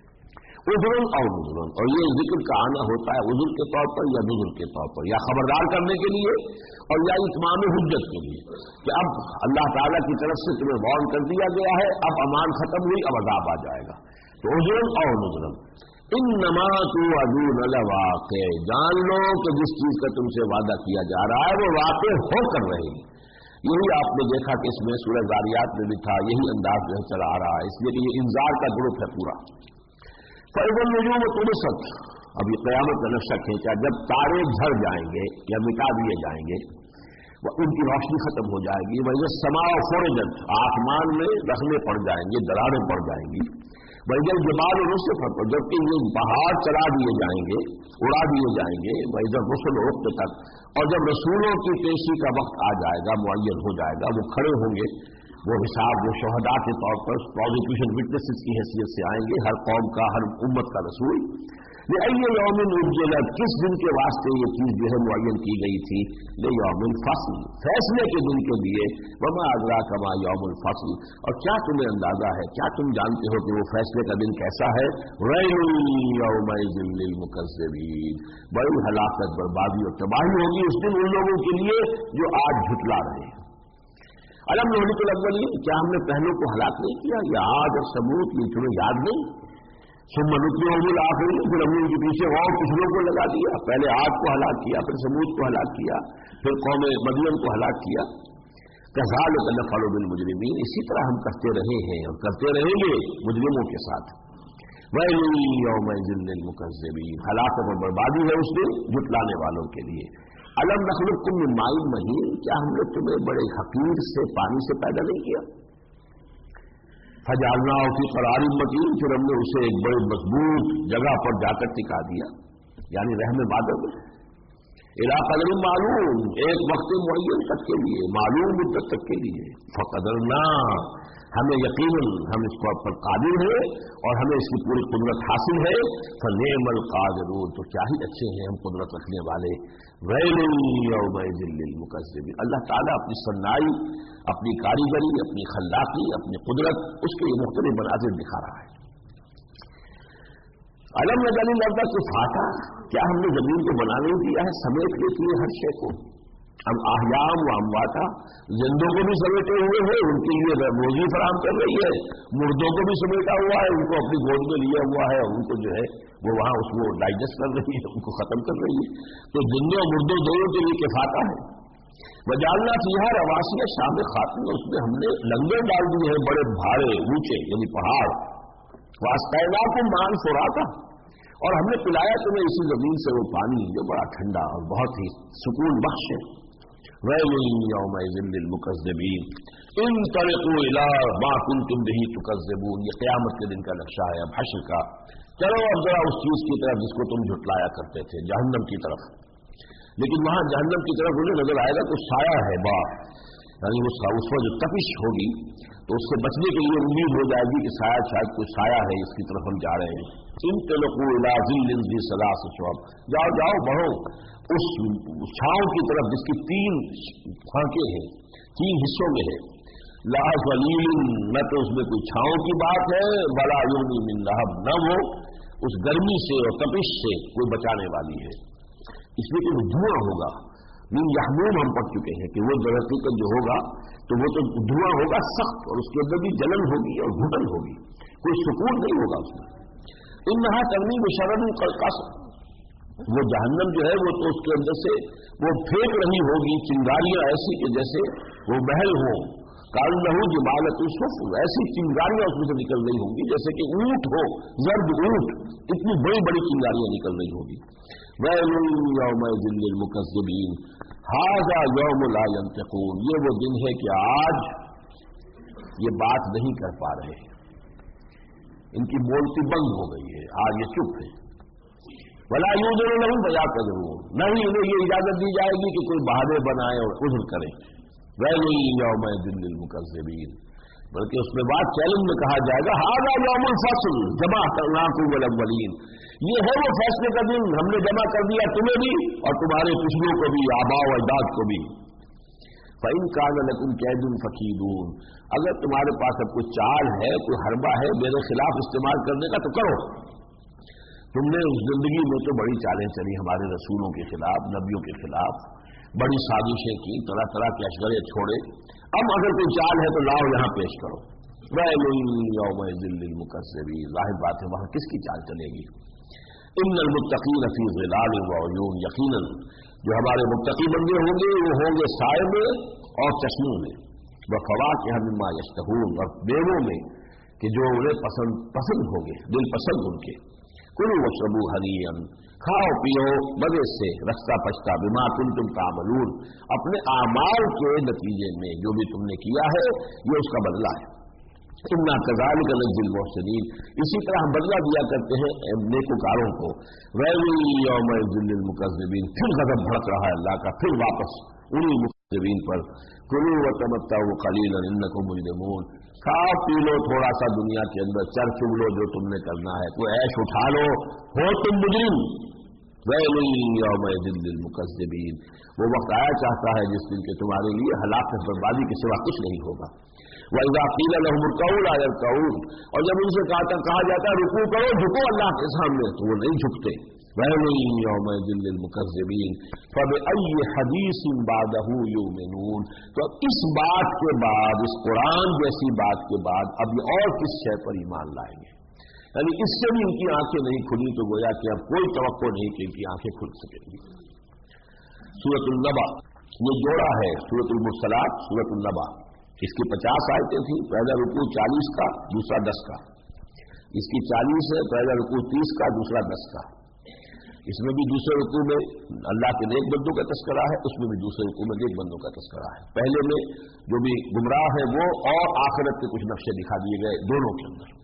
عذرن اور نذرن، اور یہ ذکر کا آنا ہوتا ہے عذر کے طور پر یا نذر کے طور پر، یا خبردار کرنے کے لیے اور یا اتمام حجت کے لیے کہ اب اللہ تعالیٰ کی طرف سے تمہیں وارن کر دیا گیا ہے، اب امان ختم ہوئی، اب عذاب آ جائے گا. تو عذرن اور نذرن. انما توعدون لواقع، جان لو کہ جس چیز کا تم سے وعدہ کیا جا رہا ہے وہ واقع ہو کر رہے گی. یہی آپ نے دیکھا کہ اس میں سورہ ذاریات میں بھی تھا، یہی انداز جو ہے چلا آ رہا ہے، اس لیے کہ یہ انذار کا گروپ ہے پورا. فَإِذَا النُّجُومُ طُمِسَتْ، اب یہ قیامت کا نقشہ کھینچا، جب تارے جھڑ جائیں گے یا مٹا دیے جائیں گے، ان کی روشنی ختم ہو جائے گی. وَإِذَا السَّمَاءُ فُرِجَتْ، آسمان میں رخنے پڑ جائیں گے، دراڑیں پڑ جائیں گی. وَإِذَا الْجِبَالُ نُسِفَتْ، جبکہ یہ پہاڑ چلا دیے جائیں گے، اڑا دیے جائیں گے. وَإِذَا الرُّسُلُ أُقِّتَتْ، اور جب رسولوں کی پیشی کا وقت آ جائے گا، معین ہو جائے گا، وہ کھڑے ہوں گے، وہ حساب وہ شہداء کے طور پر پروزیکیوشن وٹنسز کی حیثیت سے آئیں گے، ہر قوم کا، ہر امت کا رسول. لِأَيِّ يَوْمٍ أُجِّلَتْ، کس دن کے واسطے یہ چیز جو ہے معین کی گئی تھی؟ لِيَوْمِ الْفَصْلِ، فیصلے کے دن کے لیے. وَمَا أَدْرَاكَ مَا يَوْمُ الْفَصْلِ، اور کیا تمہیں اندازہ ہے، کیا تم جانتے ہو کہ وہ فیصلے کا دن کیسا ہے؟ وَيْلٌ يَوْمَئِذٍ لِّلْمُكَذِّبِينَ، بڑی ہلاکت، بربادی اور تباہی ہوگی اس دن ان لوگوں کے لیے جو آج جھٹلا رہے ہیں. الم نہلک الاولین، کیا ہم نے پہلوں کو ہلاک نہیں کیا؟ یہ عاد اور ثمود، یہ تمہیں یاد نہیں؟ ثم نتبعهم الآخرین، پھر ہم نے ان کے پیچھے اور پچھلوں کو لگا دیا. پہلے عاد کو ہلاک کیا، پھر ثمود کو ہلاک کیا، پھر قوم مدین کو ہلاک کیا. کذالک نفعل بالمجرمین، اسی طرح ہم کرتے رہے ہیں اور کرتے رہیں گے مجرموں کے ساتھ. ویل یومئذ للمکذبین، ہلاکت اور بربادی ہے اس دن جھٹلانے والوں کے لیے. الم نخلقکم من ماء مہین، کیا ہم نے تمہیں بڑے حقیر سے پانی سے پیدا نہیں کیا؟ فجعلناہ فی قرار مکین، پھر ہم نے اسے ایک بڑے مضبوط جگہ پر جا کر ٹکا دیا، یعنی رحم بادل میں. الی قدر معلوم، ایک وقت معین تک کے لیے، معلوم مدت تک کے لیے. فقدرنا، ہمیں یقیناً ہم اس پر قادر ہیں اور ہمیں اس کی پوری قدرت حاصل ہے. فنعم القادرون، تو کیا ہی اچھے ہیں ہم قدرت رکھنے والے. ویل یومئذ للمکذبین، اللہ تعالیٰ اپنی صنائی، اپنی کاریگری، اپنی خلاقی، اپنی قدرت، اس کے مختلف مناظر دکھا رہا ہے. الم نجعل الارض کفاتا، کیا ہم نے زمین کو بنا نہیں دیا ہے سمیٹ کے لیے ہر شے کو؟ ہم احیام و امواتا، زندوں کو بھی سمیٹے ہوئے ہیں، ان کے لیے روزی فراہم کر رہی ہے. مردوں کو بھی سمیٹا ہوا ہے، ان کو اپنی گود میں لیا ہوا ہے، ان کو جو ہے وہ وہاں اس کو ڈائجسٹ کر رہی ہے، ان کو ختم کر رہی ہے. تو زندوں اور مردوں دونوں کے لیے کفاتا ہے. وجعلنا فیہا رواسیہ شامخات، اس میں ہم نے لنگر ڈال دیے ہیں بڑے بھاڑے اونچے، یعنی پہاڑ. واسقیناکم ماء فراتا، اور ہم نے پلایا تمہیں اسی زمین سے وہ پانی جو بڑا ٹھنڈا اور بہت ہی سکون بخش ہے. وَيْلٌ يَوْمَئِذٍ لِّلْمُكَذِّبِينَ انطلقوا إِلَىٰ مَا كُنتُمْ بِهِ تُكَذِّبُونَ. یہ قیامت کے دن کا نقشہ ہے اب حشر کا. چلو اب ذرا اس چیز کی طرف جس کو تم جھٹلایا کرتے تھے، جہنم کی طرف. لیکن وہاں جہنم کی طرف انہیں نظر آئے گا کچھ سایہ ہے باہر، یعنی اس پر جو تپش ہوگی تو اس سے بچنے کے لیے امید ہو جائے گی کہ شاید کچھ سایہ ہے، اس کی طرف ہم جا رہے ہیں. انطلقوا إِلَىٰ ظِلٍّ ذِي ثَلَاثِ شُعَبٍ. جاؤ بڑھو اس چھاؤں کی طرف جس کی 3 پھانکیں ہیں، 3 حصوں میں ہے. لا ظلیل، نہ تو اس میں کوئی چھاؤں کی بات ہے، ولا یغنی من لہب، نہ وہ اس گرمی سے اور تپش سے کوئی بچانے والی ہے. اس میں کوئی دھواں ہوگا. من یحموم ہم پڑھ چکے ہیں کہ وہ حقیقت جو ہوگا تو وہ تو دھواں ہوگا سخت، اور اس کے اندر بھی جلن ہوگی اور گھٹن ہوگی، کوئی سکون نہیں ہوگا اس میں. انہا ترمی بشرر کالقصر، وہ جہنم جو ہے وہ تو اس کے اندر سے وہ پھینک رہی ہوگی چنگاریاں ایسی کہ جیسے وہ محل ہوں. کالنہ جمالۃ الصفر، ایسی چنگاریاں اس میں سے نکل رہی ہوں گی جیسے کہ اونٹ ہو، زرد اونٹ، اتنی بڑی بڑی چنگاریاں نکل رہی ہوگی. ویل یومئذ للمکذبین ھذا یوم لا ینطقون. یہ وہ دن ہے کہ آج یہ بات نہیں کر پا رہے، ان کی بولتی بند ہو گئی ہے، آج یہ چپ ہے. ولا یؤذن لهم فیعتذرون، نہیں انہیں یہ اجازت دی جائے گی کہ کوئی بہانے بنائے اور عذر کرے. ویل یومئذ للمکذبین، بلکہ اس میں بات چیلنج میں کہا جائے گا ھذا یوم الفصل جمع کرناکم الاولین. یہ ہے وہ فیصلے کا دن، ہم نے جمع کر دیا تمہیں بھی اور تمہارے پچھلوں کو بھی، آباء و اجداد کو بھی. فإن كان لكم كيد فكيدون، اگر تمہارے پاس اب کوئی چال ہے، کوئی حربہ ہے میرے خلاف استعمال کرنے کا تو کرو. تم نے اس زندگی میں تو بڑی چالیں چلی ہمارے رسولوں کے خلاف، نبیوں کے خلاف، بڑی سازشیں کی، طرح طرح کے اشغرے چھوڑے. اب اگر کوئی چال ہے تو لاؤ یہاں پیش کرو. ویل یومئذ للمکذبین، ظاہر بات ہے وہاں کس کی چال چلے گی. ان المتقین فی ظلال وعیون، یقیناً جو ہمارے متقی بندے ہوں گے وہ ہوں گے سائے میں اور چشموں میں. وفواکہ مما یشتہون، اور میووں میں کہ جو انہیں پسند ہوں گے، دل پسند ان کے. کلوا واشربوا ہنیئا، کھاؤ پیو مزے سے، رستہ پچتا، بما کنتم تعملون، اپنے اعمال کے نتیجے میں جو بھی تم نے کیا ہے یہ اس کا بدلہ ہے. انا کذالک نجزی المحسنین، اسی طرح ہم بدلہ دیا کرتے ہیں نیکوکاروں کو. ویل یومئذ للمکذبین، پھر غضب بھڑک رہا ہے اللہ کا، پھر واپس انہی مکذبین پر. کلوا وتمتعوا قلیلا انکم مجرمون، کھاؤ پی لو تھوڑا سا دنیا کے اندر، چر چگ لو جو تم نے کرنا ہے، کوئی عیش اٹھا لو، ہو تم مجرم. ویل یومئذ للمکذبین، وہ وقت آیا چاہتا ہے جس دن کے تمہارے لیے ہلاکت بربادی کے سوا کچھ نہیں ہوگا. وَإِذَا قِيلَ لَهُمُ ارْكَعُوا لَا يَرْكَعُونَ، اور جب ان سے کہا جاتا ہے رکوع کرو، جھکو اللہ کے سامنے، تو وہ نہیں جھکتے. وَيْلٌ يَوْمَئِذٍ لِّلْمُكَذِّبِينَ فَبِأَيِّ حَدِيثٍ بَعْدَهُ يُؤْمِنُونَ. تو اس بات کے بعد، اس قرآن جیسی بات کے بعد اب یہ اور کس شے پر ایمان لائیں گے. یعنی اس سے بھی ان کی آنکھیں نہیں کھلی تو گویا کہ اب کوئی توقع نہیں کہ ان کی آنکھیں کھل سکیں گی. سورۃ النبأ، یہ جوڑا ہے سورۃ المرسلات، سورۃ النبأ. اس کی 50 آیتیں تھیں، پہلا رکوع 40 کا، دوسرا 10 کا. اس کی 40 ہے، پہلا رکوع 30 کا، دوسرا 10 کا. اس میں بھی دوسرے رکوع میں اللہ کے نیک بندوں کا تذکرہ ہے، اس میں بھی دوسرے رکوع میں نیک بندوں کا تذکرہ ہے. پہلے میں جو بھی گمراہ ہے وہ اور آخرت کے کچھ نقشے دکھا دیے گئے دونوں کے اندر.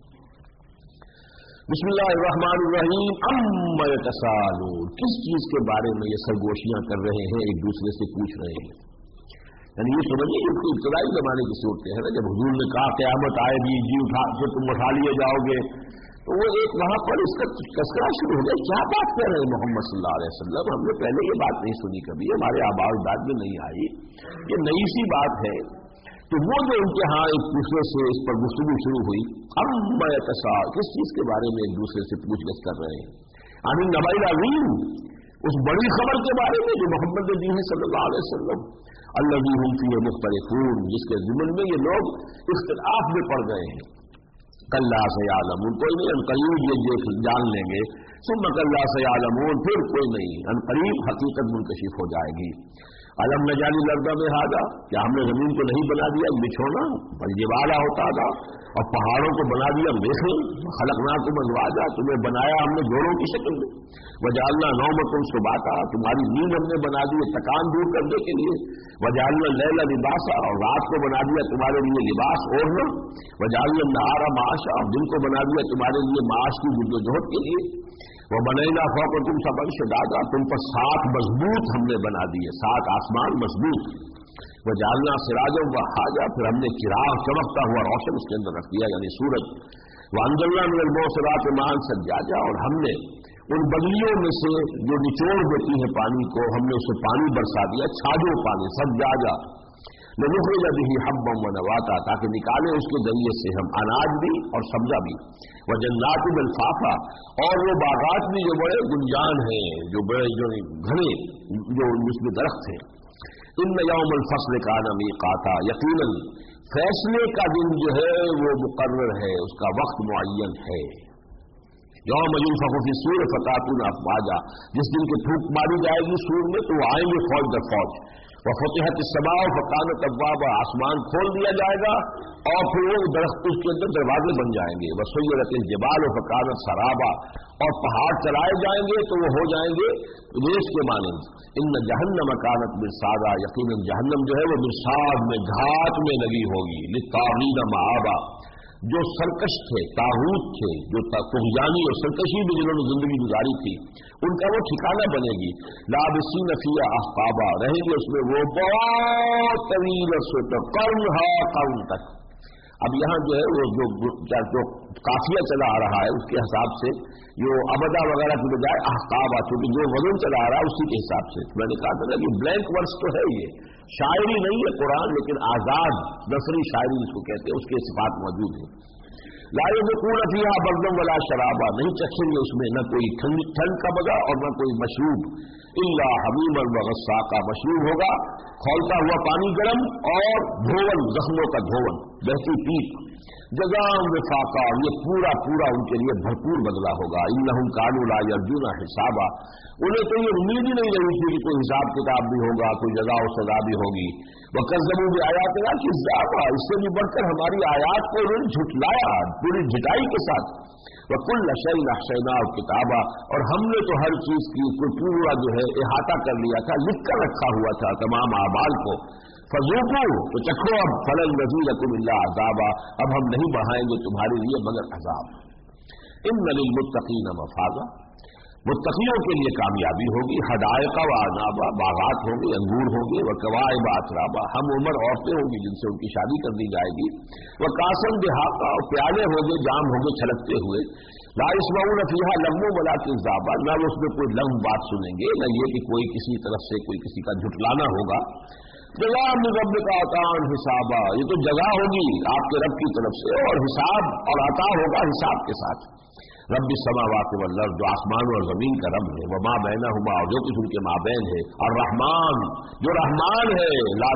بسم اللہ الرحمن الرحیم. عما یتساءلون، کس چیز کے بارے میں یہ سرگوشیاں کر رہے ہیں، ایک دوسرے سے پوچھ رہے ہیں. یعنی یہ سمجھیے کہ ابتدائی زمانے کی صورتیں ہیں نا، جب حضور نے کہا قیامت آئے گی، جی اٹھا کے تم اٹھا لیے جاؤ گے، تو وہ ایک وہاں پر اس کا تذکرہ شروع ہو گیا. کیا بات کر رہے ہیں محمد صلی اللہ علیہ وسلم، ہم نے پہلے یہ بات نہیں سنی کبھی، ہمارے آباء و اجداد میں نہیں آئی، یہ نئی سی بات ہے. تو وہ جو ان کے ہاں ایک دوسرے سے اس پر گفتگو شروع ہوئی. عما یتساءلون، کس چیز کے بارے میں ایک دوسرے سے پوچھ گچھ کر رہے ہیں. عن النبأ العظیم، اس بڑی خبر کے بارے میں جو محمد نے دی ہے صلی اللہ علیہ وسلم. الذی ھم فیہ مختلفون، جس کے ضمن میں یہ لوگ اختلاف میں پڑ گئے ہیں. کلا سیعلمون، کوئی نہیں، ان قریب یہ جان لیں گے. ثم کلا سیعلمون، پھر کوئی نہیں، ان قریب حقیقت منکشف ہو جائے گی. الم نجعل الارض مہادا، کیا ہم نے زمین کو نہیں بنا دیا بچھونا، بل جبالا ہوتا تھا، اور پہاڑوں کو بنا دیا میخیں، خلقناکم ازواجا، تمہیں بنایا ہم نے جوڑوں کی شکل میں، وجعلنا نومکم سباتا، تمہاری نیند ہم نے بنا دی تکان دور کرنے کے لیے، وجعلنا اللیل لباسا، اور رات کو بنا دیا تمہارے لیے لباس اوڑھنا، وجعلنا النہار معاشا، اور دن کو بنا دیا تمہارے لیے معاش کی جدوجہد کے لیے، وبنینا فوقکم سبعا شدادا، تم پر 7 مضبوط ہم نے بنا دیے، 7 آسمان مضبوط، وجعلنا سراجا وہاجا، پھر ہم نے چراغ چمکتا ہوا روشن اس کے اندر رکھ دیا یعنی سورج، وانزلنا من المعصرات ماء ثجاجا، اور ہم نے ان بگلیوں میں سے جو نچوڑ دیتی ہے پانی کو، ہم نے اسے پانی برسا دیا، چھاجو پانی ثجاجا، لنخرج به حبا ونباتا، تاکہ نکالیں اس کے ذریعے سے ہم اناج بھی اور سبزہ بھی، وجنات الفافا، اور وہ باغات بھی جو بڑے گنجان ہیں، جو بڑے جو گھنے جو اس میں درخت ہیں، ان یوم الفصل کان میقاتا، یقیناً فیصلے کا دن جو ہے وہ مقرر ہے، اس کا وقت معین ہے، یوم ينفخ فی الصور فتاتون افواجا، جس دن کی پھونک ماری جائے گی سور میں تو وہ آئیں گے فوج در فوج، وفتحت السماء فکانت ابوابا، آسمان کھول دیا جائے گا اور پھر وہ درخت اس کے اندر دروازے بن جائیں گے، وسیرت الجبال فکانت سرابا، اور پہاڑ چلائے جائیں گے تو وہ ہو جائیں گے ریس کے مانند، ان جہنم کانت مرصادا، یقیناً جہنم جو ہے وہ مرصاد میں گھات میں لگی ہوگی، للطاغین مآبا، جو سرکش تھے، طاغوت تھے، جو طغیانی اور سرکشی میں جنہوں نے زندگی گزاری تھی، ان کا وہ ٹھکانہ بنے گی، لابسین فیہا احقابا، رہیں گے اس میں وہ بہت طویل عرصے تک، قرنہا قرن تک۔ اب یہاں جو ہے وہ جو قافیہ چلا آ رہا ہے اس کے حساب سے جو ابدا وغیرہ کی بجائے احقابا، چونکہ جو وزن چلا آ رہا ہے اسی کے حساب سے، میں نے کہا تھا نا کہ بلینک ورس تو ہے، یہ شاعری نہیں ہے قرآن، لیکن آزاد نثری شاعری جس کو کہتے ہیں اس کے صفات موجود ہیں۔ لا یذوقون فیہا بردا ولا شرابا، نہیں چکھیں گے اس میں نہ کوئی ٹھنڈ کا مزہ اور نہ کوئی مشروب، الا حمیما وغساقا، مشروب ہوگا کھولتا ہوا پانی گرم اور دھون، زخموں کا دھون، بہتی پیپ، جزاء وفاقا، یہ پورا پورا ان کے لیے بھرپور بدلہ ہوگا، انہم کانوا لا یرجون حسابا، انہیں تو یہ امید ہی نہیں رہی تھی کہ کوئی حساب کتاب بھی ہوگا، کوئی جزا و سزا بھی ہوگی، وکذبوا بآیاتنا کذابا، اس سے بھی بڑھ کر ہماری آیات کو انہوں نے جھٹلایا پوری جھٹائی کے ساتھ، وکل شیء احصیناہ کتابا، اور ہم نے تو ہر چیز کی پورا جو ہے احاطہ کر لیا تھا، لکھ کر رکھا ہوا تھا تمام اعمال کو، فذوقوا، تو چکھو اب، فلن نزیدکم الا عذابا، اب ہم نہیں بڑھائیں گے تمہارے لیے مگر عذاب۔ ان للمتقین مفازا، متقیوں کے لیے کامیابی ہوگی، حدائق و اعنابا، باغات ہوں گے، انگور ہوں گے، وکواعب اترابا، ہم عمر عورتیں ہوں گی جن سے ان کی شادی کر دی جائے گی، وکاسن دہاقا، اور پیالے ہوں گے، جام ہوں گے چھلکتے ہوئے، لا یسمعون فیہا لغوا ولا کذابا، نہ اس میں کوئی لغو بات سنیں گے، نہ یہ کہ کوئی کسی طرف سے کوئی کسی کا جھٹلانا ہوگا، جزاء من ربک عطاء حسابا، یہ تو جزا ہوگی آپ کے رب کی طرف سے اور حساب اور عطا ہوگا حساب کے ساتھ، رب السماوات والارض، جو آسمان اور زمین کا رب ہے، وما بینہما، اور جو کچھ ان کے مابین ہے، الرحمن، جو رحمان ہے، لا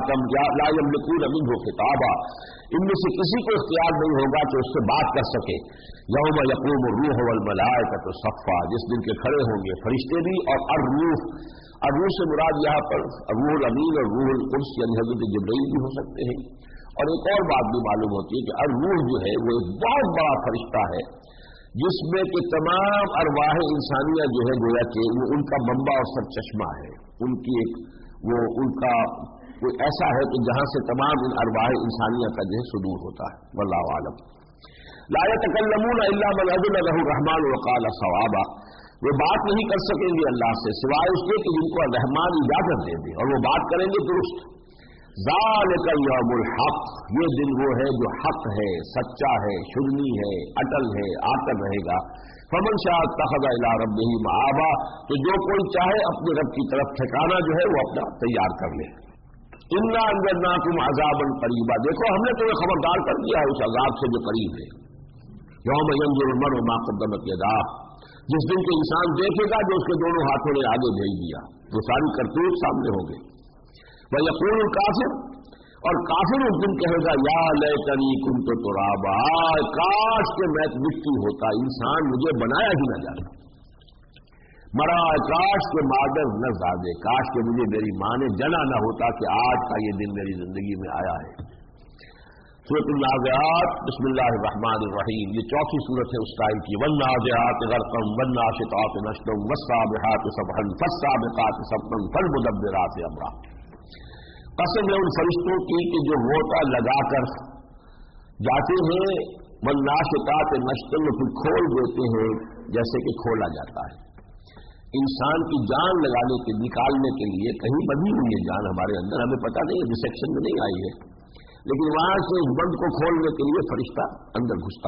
یملکون منہ خطابا، ان میں سے کسی کو اختیار نہیں ہوگا کہ اس سے بات کر سکے، یوم یقوم الروح والملائکۃ صفا، جس دن کے کھڑے ہوں گے فرشتے بھی اور الروح، الروح سے مراد یہاں پر روح الامین اور روح القدس یعنی حضرت جبرائیل بھی ہو سکتے ہیں، اور ایک اور بات بھی معلوم ہوتی ہے کہ الروح جو ہے وہ ایک بہت بڑا فرشتہ ہے جس میں کہ تمام ارواح انسانیہ جو ہے گویا کہ وہ ان کا منبع اور سر چشمہ ہے، ان کی ایک وہ ان کا کوئی ایسا ہے کہ جہاں سے تمام ان ارواح انسانیہ کا جو ہے صدور ہوتا ہے، واللہ اعلم۔ لا يتکلمون الا من اذن له الرحمن وقال صوابا، وہ بات نہیں کر سکیں گے اللہ سے سوائے اس کے کہ جن کو رحمان اجازت دے دے، اور وہ بات کریں گے درست۔ ذالک یوم الحق، یہ دن وہ ہے جو حق ہے، سچا ہے، شرنی ہے، اٹل ہے، آ کر رہے گا۔ فمن شاء اتخذ الی ربہ مآبا، تو جو کوئی چاہے اپنے رب کی طرف ٹھکانہ جو ہے وہ اپنا تیار کر لے۔ انا انذرناکم عذابا قریبا، دیکھو ہم نے تمہیں خبردار کر دیا ہے اس عذاب سے جو قریب ہے۔ یوم ینظر المرء ما قدمت یداہ، جس دن کے انسان دیکھے گا جو اس کے دونوں ہاتھوں نے آگے بھیج دیا، وہ ساری کرتوت سامنے ہو گئی۔ وَيَقُولُ الْكَافِرُ، اور کافر اس دن کہے گا یا لیتنی کنت ترابا، کاش کہ میں مٹی ہوتا، انسان مجھے بنایا ہی نہ جاتا، مرا کاش کہ مادر نہ زادے، کاش کہ مجھے میری ماں نے جنا نہ ہوتا کہ آج کا یہ دن میری زندگی میں آیا ہے۔ سورۃ النازعات بسم اللہ الرحمن الرحیم، یہ چوتھی سورت ہے اس ٹائم کی۔ والنازعات غرقا والناشطات نشطا والسابحات سبحا فالسابقات سبقا فالمدبرات امرا۔ قسم ہے ان فرشتوں کی کہ جو غوطہ لگا کر جاتے ہیں، والناشطات نشطا، پھر کھول دیتے ہیں جیسے کہ کھولا جاتا ہے۔ انسان کی جان لگانے کے نکالنے کے لیے کہیں بندھی ہوئی ہے جان ہمارے اندر، ہمیں پتہ نہیں ہے، ڈسیکشن میں نہیں آئی ہے، لیکن وہاں سے اس بند کو کھولنے کے لیے فرشتہ اندر گھستا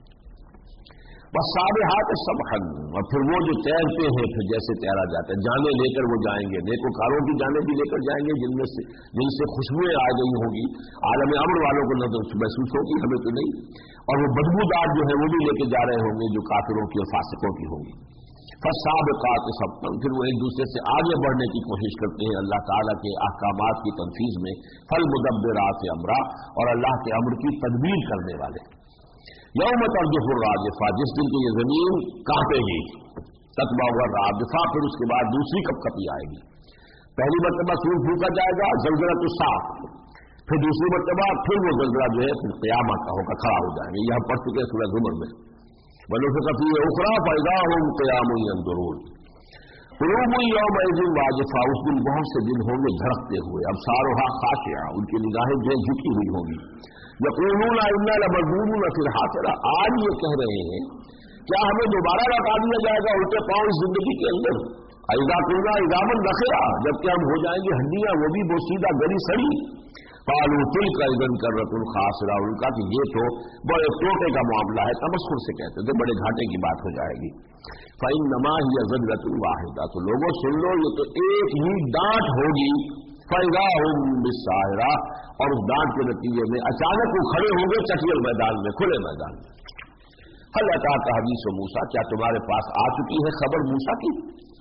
ہے۔ بس سابحات سبحن، اور پھر وہ جو تیرتے ہیں پھر جیسے تیرا جاتا ہے، جانیں لے کر وہ جائیں گے، نیکوکاروں کی جانیں بھی لے کر جائیں گے جن سے خوشبوئیں آ گئی ہوں گی، عالم امر والوں کو نہ تو محسوس ہوگی، ہمیں تو نہیں، اور وہ بدبودار جو ہے وہ بھی لے کے جا رہے ہوں گے جو کافروں کی اور فاسقوں کی ہوں گی۔ فالسابقات سبقا، پھر وہ ایک دوسرے سے آگے بڑھنے کی کوشش کرتے ہیں اللہ تعالیٰ کے احکامات کی تنفیذ میں۔ فالمدبرات امرا، اور اللہ کے امر کی تدبیر کرنے والے۔ یوم ترجف الراجفہ، جس دن کی یہ زمین کانپے گی، تتبعها الرادفہ، پھر اس کے بعد دوسری کپکپی آئے گی۔ پہلی مرتبہ سور پھونکا جائے گا زلزلۃ الصاعق، پھر دوسری مرتبہ پھر وہ زلزلہ جو ہے پھر قیامت کا ہوگا، کھڑا ہو جائیں گے، یہ ہم پڑھ چکے ہیں سورہ زمر میں۔ وَنُفِخَ فِيهِ أُخْرَىٰ فَإِذَا هُمْ قِيَامٌ يَنظُرُونَ۔ قُلُوبٌ يَوْمَئِذٍ وَاجِفَةٌ، اس دن بہت سے دل ہوں گے دھڑکتے ہوئے، أَبْصَارُهَا خَاشِعَةٌ، ان کی نگاہیں جو جھکی ہوئی ہوں گی۔ يَقُولُونَ إِنَّا لَمَرْدُودُونَ فِي الْحَافِرَةِ، آج یہ کہہ رہے ہیں کیا ہمیں دوبارہ لوٹا دیا جائے گا الٹے پاؤں اس زندگی کے اندر؟ إِذَا كُنَّا عِظَامًا نَخِرَةً، جبکہ ہم ہو جائیں گے ہڈیاں، وہ بھی بوسیدہ گلی سڑی۔ قالوا تلك إذا كرة خاسرة، ان کا کہ یہ تو بڑے ٹوٹے کا معاملہ ہے، تمسخر سے کہتے تھے، بڑے گھاٹے کی بات ہو جائے گی۔ فإنما هي زجرة واحدة، تو لوگوں سن لو یہ تو ایک ہی ڈانٹ ہوگی۔ فإذا هم بالساهرة، اور اس ڈانٹ کے نتیجے میں اچانک وہ کھڑے ہوں گے چٹیل میدان میں، کھلے میدان میں۔ هل أتاك حديث موسیٰ، کیا تمہارے پاس آ چکی ہے خبر موسیٰ کی؟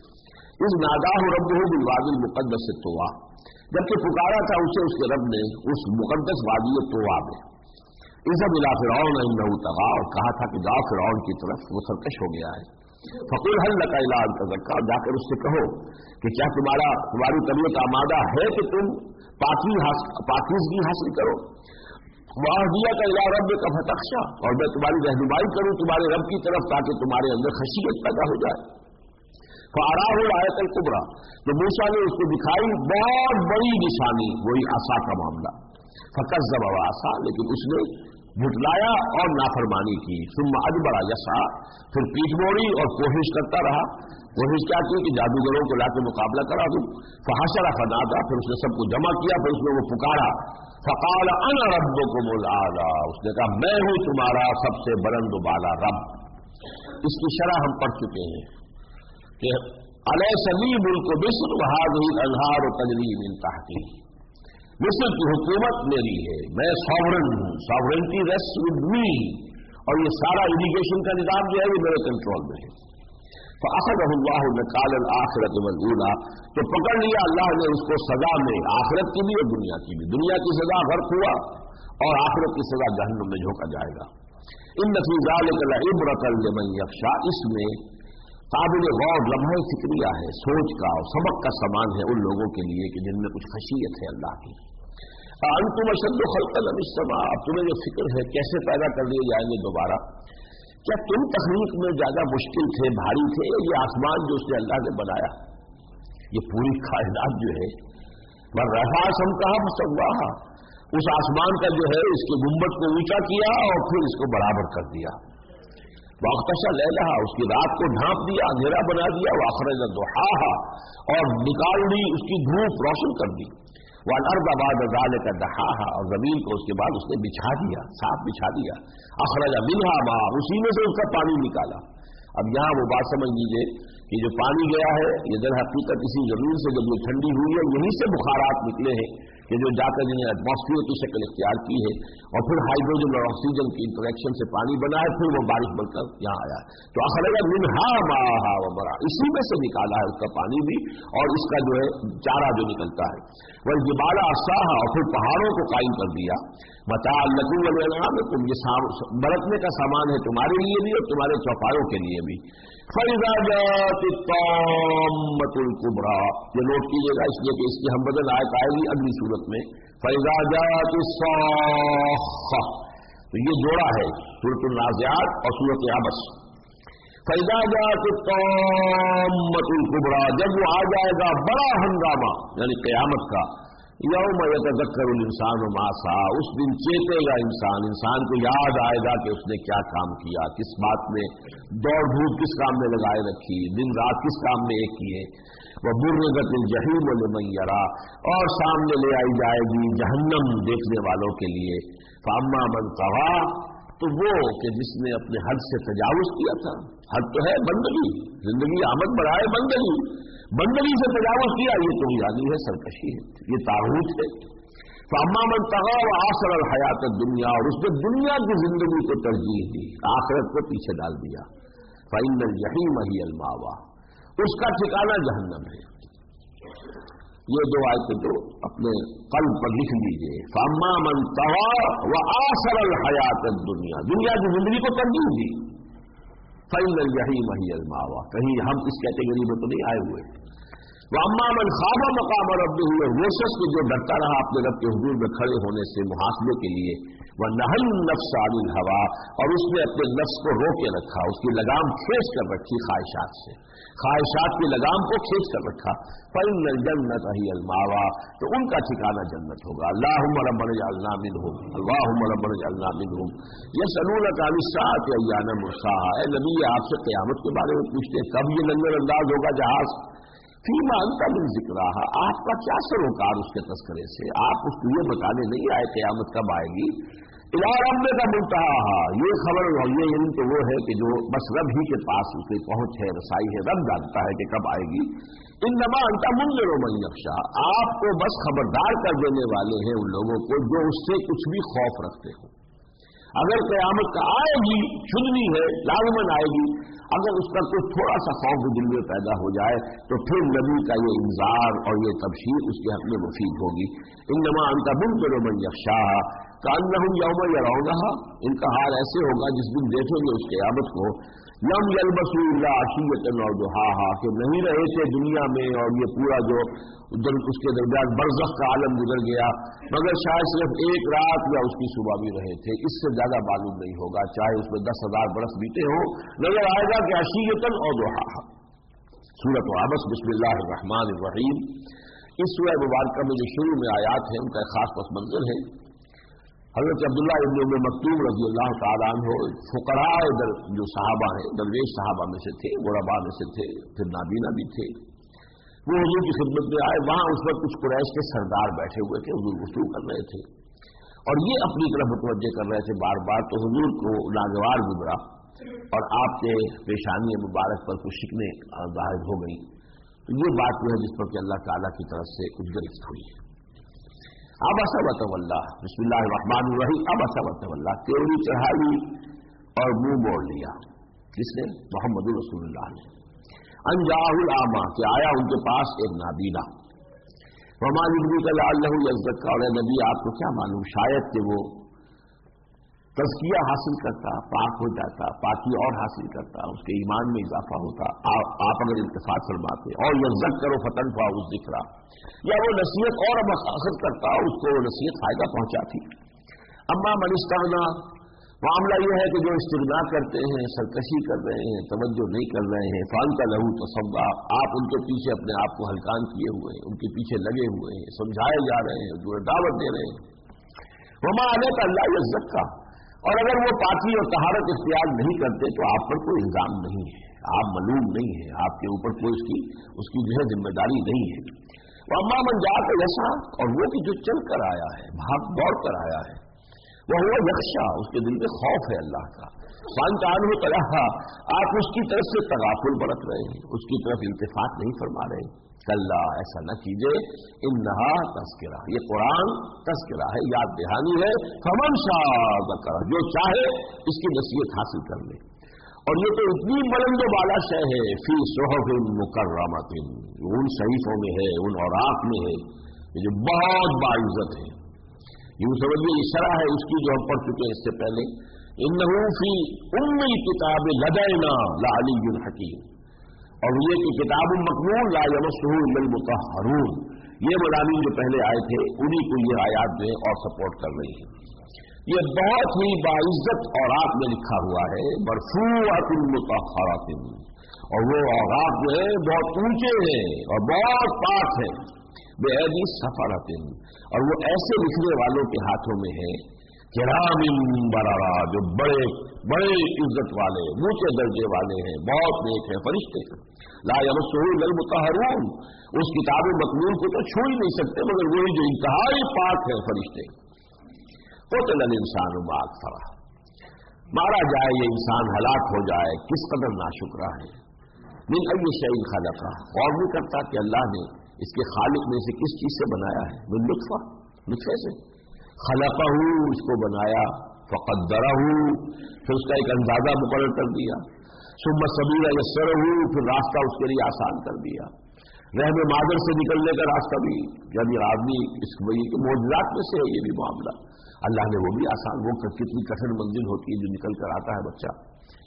اذ ناداه ربه بالوادي المقدس طوى، جبکہ پکارا تھا اسے اس کے رب نے اس مقدس وادی طویٰ میں۔ اذهب إلى فرعون إنه طغى، اور کہا تھا کہ جاؤ فرعون کی طرف، وہ سرکش ہو گیا ہے۔ فقل هل لك إلى أن تزكى، جا کر اس سے کہو کہ کیا تمہاری طبیعت آمادہ ہے کہ تم پاکیزگی حاصل کرو۔ وأهديك إلى ربك فتخشى، اور میں تمہاری رہنمائی کروں تمہارے رب کی طرف تاکہ تمہارے اندر خشیت پیدا ہو جائے۔ فأراه الآية الكبرى، تو موسیٰ نے اس کو دکھائی بہت بڑی نشانی، وہی عصا کا معاملہ۔ فكذب وعصى، لیکن اس نے جھٹلایا اور نافرمانی کی۔ ثم أدبر يسعى، پھر پیٹھ موڑی اور کوشش کرتا رہا۔ کوشش کیا کی کہ جادوگروں کو لا کے مقابلہ کرا دوں۔ فحشر فنادى، پھر اس نے سب کو جمع کیا، پھر اس نے وہ پکارا۔ فقال أنا ربكم الأعلى، اس نے کہا میں ہوں تمہارا سب سے بلند و بالا رب۔ اس کی شرح ہم پڑھ چکے ہیں کہ أليس لي ملك مصر وهذه الأنهار تجري من تحتي، مصر کی حکومت میری ہے، میں ساورن ہوں، ساورنٹی ریسٹ ود می، اور یہ سارا اریگیشن کا نظام جو ہے یہ میرے کنٹرول میں ہے۔ فأخذه الله نكال الآخرة والأولى، تو پکڑ لیا اللہ نے اس کو سزا میں، آخرت کی بھی اور دنیا کی بھی۔ دنیا کی سزا غرق ہوا اور آخرت کی سزا جہنم میں جھونکا جائے گا۔ إن في ذلك لعبرة لمن يخشى، اس میں قابل غور لمحہ فکریہ ہے، سوچ کا اور سبق کا سامان ہے ان لوگوں کے لیے کہ جن میں کچھ خشیت ہے اللہ کی۔ أأنتم أشد خلقا أم السماء، اب تمہیں جو فکر ہے کیسے پیدا کر لیے جائیں گے دوبارہ، کیا تم تخلیق میں زیادہ مشکل تھے، بھاری تھے، یہ آسمان جو اس نے اللہ نے بنایا، یہ پوری کائنات جو ہے، وَالرَّفَعَ سَمْكَهَا فَسَوَّاهَا، اس آسمان کا جو ہے اس کے گنبد کو اونچا کیا اور پھر اس کو برابر کر دیا۔ وَأَغْطَشَ لَيْلَهَا، اس کی رات کو ڈھانپ دیا، اندھیرا بنا دیا۔ وَأَخْرَجَ ضُحَاهَا، اور نکال دی اس کی دھوپ، روشن کر دی۔ وَالْأَرْضَ بَعْدَ ذَلِكَ دَحَاهَا، اور زمین کو اس کے بعد اس نے بچھا دیا، صاف بچھا دیا۔ أَخْرَجَ مِنْهَا مَاءً، اسی میں سے اس کا پانی نکالا۔ اب یہاں وہ بات سمجھ لیجیے کہ جو پانی گیا ہے یہ در حقیقت اسی زمین سے جب یہ ٹھنڈی ہوئی ہے یہیں سے بخارات نکلے ہیں کہ جو جا کر جنہیں ایٹماسفیئر کی شکل اختیار کی ہے، اور پھر ہائیڈروجن اور آکسیجن کی انٹریکشن سے پانی بنا ہے، پھر وہ بارش بن کر یہاں آیا ہے۔ تو أخرج منها ماءها ومرعاها، اسی میں سے نکالا ہے اس کا پانی بھی اور اس کا جو ہے چارہ جو نکلتا ہے۔ والجبال أرساها، اور پھر پہاڑوں کو قائم کر دیا۔ متاعا لکم ولأنعامکم، یہ برتنے کا سامان ہے تمہارے لیے بھی اور تمہارے چوپایوں کے لیے بھی۔ فإذا جاءت الطامة الكبرى، یہ نوٹ کیجیے گا اس لیے کہ اس کی ہم بدل آیت آئے گی اگلی سورت सूरत में फैज़ा जात अस्साख़्ख़ा, तो ये जोड़ा है सूरतुल नाज़िआत और सूरत अबस। फैज़ा जात अत्ताम्मतुल कुबरा, जब वो आ जाएगा बड़ा हंगामा यानी क़यामत का, यौम यतज़क्करुल इंसानु मा सआ, उस दिन चेतेगा इंसान, इंसान को याद आएगा कि उसने क्या काम किया, किस बात में दौड़ धूप किस काम में लगाए रखी, दिन रात किस काम में एक किए। वबुर्रिज़तिल जहीम लिमन यरा, और सामने ले आई जाएगी जहन्नम देखने वालों के लिए। फअम्मा मन तग़ा, तो वो कि जिसने अपने हद से तजावुज किया था, हद तो है बंदगी, जिंदगी आमद बढ़ाए बंदगी, बंदगी से तजावुज किया, ये तो यानी है सरकशी है, ये तागूत है। फअम्मा मन तग़ा व आसर अल हयात दुनिया, और उसने दुनिया की जिंदगी को तरजीह दी, आखिरत को पीछे डाल दिया। फ़इन्नल जहीम हियल मावा, उसका ठिकाना जहन्नम है। ये दो आयतें तो अपने कल्ब पर लिख लीजिए। फअम्मा मन तग़ा व आसर अल हयात दुनिया, दुनिया की जिंदगी को तरजीह दी। फ़इन्नल जहीम हियल मावा, कहीं हम इस कैटेगरी में तो नहीं आए हुए। वअम्मा मन ख़ाफ़ मक़ाम रब्बिही, और वो शख्स जो डरता रहा अपने रब के हुजूर में खड़े होने से मुहासबे के लिए। वनहल नफ्स अनिल हवा, और उसने अपने नफ्स को रोके रखा, उसकी लगाम खींच कर रखी ख्वाहिशात से, ख्वाहिशात की लगाम को खींच कर रखा। फ़इन्नल जन्नत हियल मावा, तो उनका ठिकाना जन्नत होगा। अल्लाहुम्मा रब्बना जअलना मिनहुम, अल्लाहुम्मा रब्बना जअलना मिनहुम। यसअलूनका अनिस्साअति अय्याना मुर्साहा, ए नबी आपसे क़यामत के बारे में पूछते हैं कब ये नज़र अंदाज होगा जहाज। फीमा अंता मिन ज़िक्राहा, आपका क्या सरोकार उसके तस्करे से, आप उसको ये बताने नहीं आए क़यामत कब आएगी। इला रब्बिका मुंतहाहा, ये खबर ये इल्म तो वो है कि जो बस रब ही के पास उसकी पहुंच है, रसाई है, रब जानता है कि कब आएगी। इन्नमा अंता मुंज़िरु मन यख़्शा, आपको बस खबरदार कर देने वाले हैं उन लोगों को जो उससे कुछ भी खौफ रखते हो। अगर क़यामत का आएगी, चुननी है, लाज़िमन आएगी, अगर उसका कोई थोड़ा सा खौफ भी दिल में पैदा हो जाए तो फिर नबी का ये इंजार और ये तबशीर उसके हक़ में मुफीद होगी। इन्नमा अंता मुंज़िरु मन यख़्शाहा कअन्नहुम यौम यरौनहा, इनका हाल ऐसे होगा जिस दिन देखेंगे उस क़यामत को। लम यल्बसू इल्ला अशिय्यतन व दुहाहा, कि नहीं रहे थे दुनिया में और ये पूरा जो उसके दरमियान बरज़ख का आलम गुजर गया, मगर शायद सिर्फ एक रात या उसकी सुबह भी रहे थे, इससे ज्यादा मालूम नहीं होगा, चाहे उसमें 10,000 बरस बीते हो, नजर आएगा कि अशिय्यतन और दुहाहा। सूरत अबस, बिस्मिल्लाहिर रहमानिर रहीम। इस सूरह मुबारका में जो शुरू में आयात है उनका एक खास पस मंजर है। हज़रत अब्दुल्लाह इब्न उम्म मक्तूम रज़ी अल्लाह तआला अन्हु फुक़रा जो सहाबा हैं, दरवेश सहाबा में से थे, गुरबा में से थे, फिर नाबीना भी थे। वो हुजूर की खिदमत में आए, वहां उस वक्त कुछ कुरैश के सरदार बैठे हुए थे, हुजूर गुफ्तगू कर रहे थे और ये अपनी तरफ मुतवज्जे कर रहे थे बार बार, तो हुजूर को नागवार गुजरा और आपके पेशानी मुबारक पर कुछ शिकने ज़ाहिर हो गई। तो ये बात वो है जिस पर कि अल्लाह ताला की तरफ से उजगरित हुई है। अबसा व तवल्ला, बिस्मिल्लाहिर रहमानिर रहीम। अबसा व तवल्ला, तेवरी चढ़ाई और मुंह मोड़ लिया, किसने? मोहम्मद रसूलुल्लाह ने। अनजाहुल आमा, कि आया उनके पास एक नाबीना। वमा युद्रिका लअल्लहु यज़्ज़क्का, और नबी आपको क्या मालूम शायद कि वो तज़किया हासिल करता, पाक हो जाता, पाकी और हासिल करता, उसके ईमान में इजाफा होता, आप अगर इल्तिफात फरमाते, और यज़्ज़क्करु फतनफ़अहु ज़िक्रा, या वो नसीहत और मक़सद करता, उसको वो नसीहत फायदा पहुंचाती। अम्मा मन इस्तग़ना, मामला यह है कि जो इस्तिग़ना करते हैं, सरकशी कर रहे हैं, तवज्जो नहीं कर रहे हैं, फ़अन्ता लहू तसव्वा, आप उनके पीछे अपने आप को हलकान किए हुए हैं, उनके पीछे लगे हुए हैं, समझाए जा रहे हैं, जो दावत दे रहे हैं। वमा अलैका अल्ला यज़्ज़क्का, और अगर वो पाकी और तहारत इख्तियार नहीं करते तो आप पर कोई इल्जाम नहीं है, आप मलूम नहीं है, आपके ऊपर कोई उसकी जो है जिम्मेदारी नहीं है। वो अम्मा मन जाकर ऐसा, और वो कि जो चल कर आया है, भाग दौड़ कर आया है, वह हुआ यख्शा, उसके दिल में खौफ है अल्लाह का। फानतान हो तरह आप उसकी तरफ से तगाफुल बरत रहे हैं, उसकी तरफ इल्तिफात नहीं फरमा रहे। कल्ला, ऐसा न कीजिए, इन्नहा तज़किरा, ये कुरान तज़किरा है, याद दहानी है। फमन शाअ ज़करा, जो चाहे इसकी नसीहत हासिल कर ले। और ये तो इतनी बुलंद वाला शय है, फी सुहफ़िन मुकर्रमतिन, उन सहीफों में है, उन औराक में है, जो बहुत बाइज़्ज़त है। यूं समझिए इशारा है उसकी जो हम पढ़ चुके हैं इससे पहले। इन्नहु फी उम्मिल किताब लदैना लअलियुल हकीम, और ये कि किताबुल मकनून ला यमस्सुहु इल्लल मुतहहरून, یہ مضامین جو پہلے آئے تھے انہی کو یہ آیات جو ہے اور سپورٹ کر رہی ہیں. یہ بہت ہی باعزت اوراق میں لکھا ہوا ہے، مرفوعۃ مطہرۃ، اور وہ اوراق جو ہے بہت اونچے ہیں اور بہت پاک ہیں، بأیدی سفرۃ، اور وہ ایسے لکھنے والوں کے ہاتھوں میں ہے کرام بررا، جو بڑے بڑے عزت والے اونچے درجے والے ہیں، بہت نیک ہیں، فرشتے ہیں. لا یمسہ الا المطہرون، اس کتاب مکنون کو تو چھو ہی نہیں سکتے مگر وہی جو انتہائی پاک ہے، فرشتے. قتل الانسان ما اکفرہ، مارا جائے یہ انسان، ہلاک ہو جائے، کس قدر ناشکرا ہے. من ای شیء خلقہ، غور نہیں کرتا کہ اللہ نے اس کے خالق میں سے کس چیز سے بنایا ہے. من نطفہ، نطفے سے. خلقہ، اس کو بنایا. فقدرہ، پھر اس کا ایک اندازہ مقرر کر دیا. ثم السبیل یسرہ، پھر راستہ اس کے لیے آسان کر دیا. رحم مادر سے نکلنے کا راستہ بھی، یعنی آدمی اس کے معجزات میں سے ہے یہ بھی معاملہ. اللہ نے وہ بھی آسان، وہ کتنی کٹھن منزل ہوتی ہے جو نکل کر آتا ہے بچہ.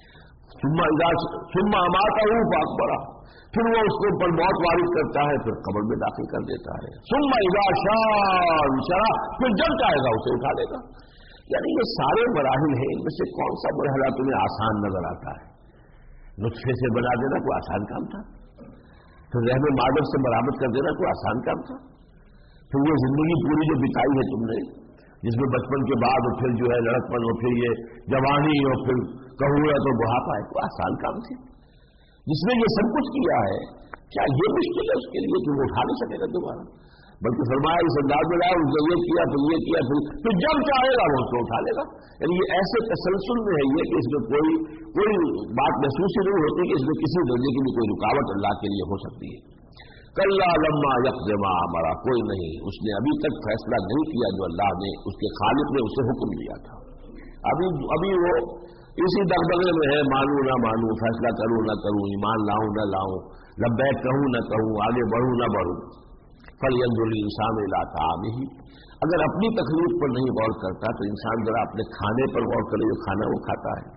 ثم اماتہ فاقبرہ، پھر وہ اس کو پر موت وارد کرتا ہے، پھر قبر میں داخل کر دیتا ہے. ثم اذا شاء انشرہ، پھر جب چاہے گا اسے اٹھا لے گا. یعنی یہ سارے مراحل ہیں، ان میں سے کون سا مرحلہ تمہیں آسان نظر آتا ہے؟ نطفے سے بنا دینا کوئی آسان کام تھا؟ پھر رحم مادر سے برآمد کر دینا کوئی آسان کام تھا؟ پھر وہ زندگی پوری جو بتائی ہے تم نے، جس میں بچپن کے بعد اور پھر جو ہے لڑکپن اور پھر یہ جوانی اور پھر کہوڑا تو بڑھاپا ہے، کوئی آسان کام تھی؟ جس نے یہ سب کچھ کیا ہے، کیا یہ مشکل ہے اس کے لیے کہ وہ اٹھا نہیں سکے گا دوبارہ؟ بلکہ فرمایا اس انداز میں لایا، اس نے یہ کیا پھر یہ کیا، پھر جب چاہے گا وہ اس کو اٹھا لے گا. یعنی یہ ایسے تسلسل میں ہے یہ کہ اس میں کوئی بات محسوس ہی نہیں ہوتی کہ اس میں کسی درجے کی بھی کوئی رکاوٹ اللہ کے لیے ہو سکتی ہے. کلا لما یقض ما امر، کوئی نہیں، اس نے ابھی تک فیصلہ نہیں کیا جو اللہ نے، اس کے خالق نے اسے حکم دیا تھا. ابھی وہ اسی دغدغے میں ہے، مانوں نہ مانوں، فیصلہ کروں نہ کروں، ایمان لاؤں نہ لاؤں، لبیک کہوں نہ کہوں، آگے بڑھوں نہ بڑھوں. فَلْيَنْظُرِ الْإِنسَانُ إِلَىٰ طَعَامِهِ، اگر اپنی تخلیق پر نہیں غور کرتا تو انسان ذرا اپنے کھانے پر غور کرے، جو کھانا وہ کھاتا ہے.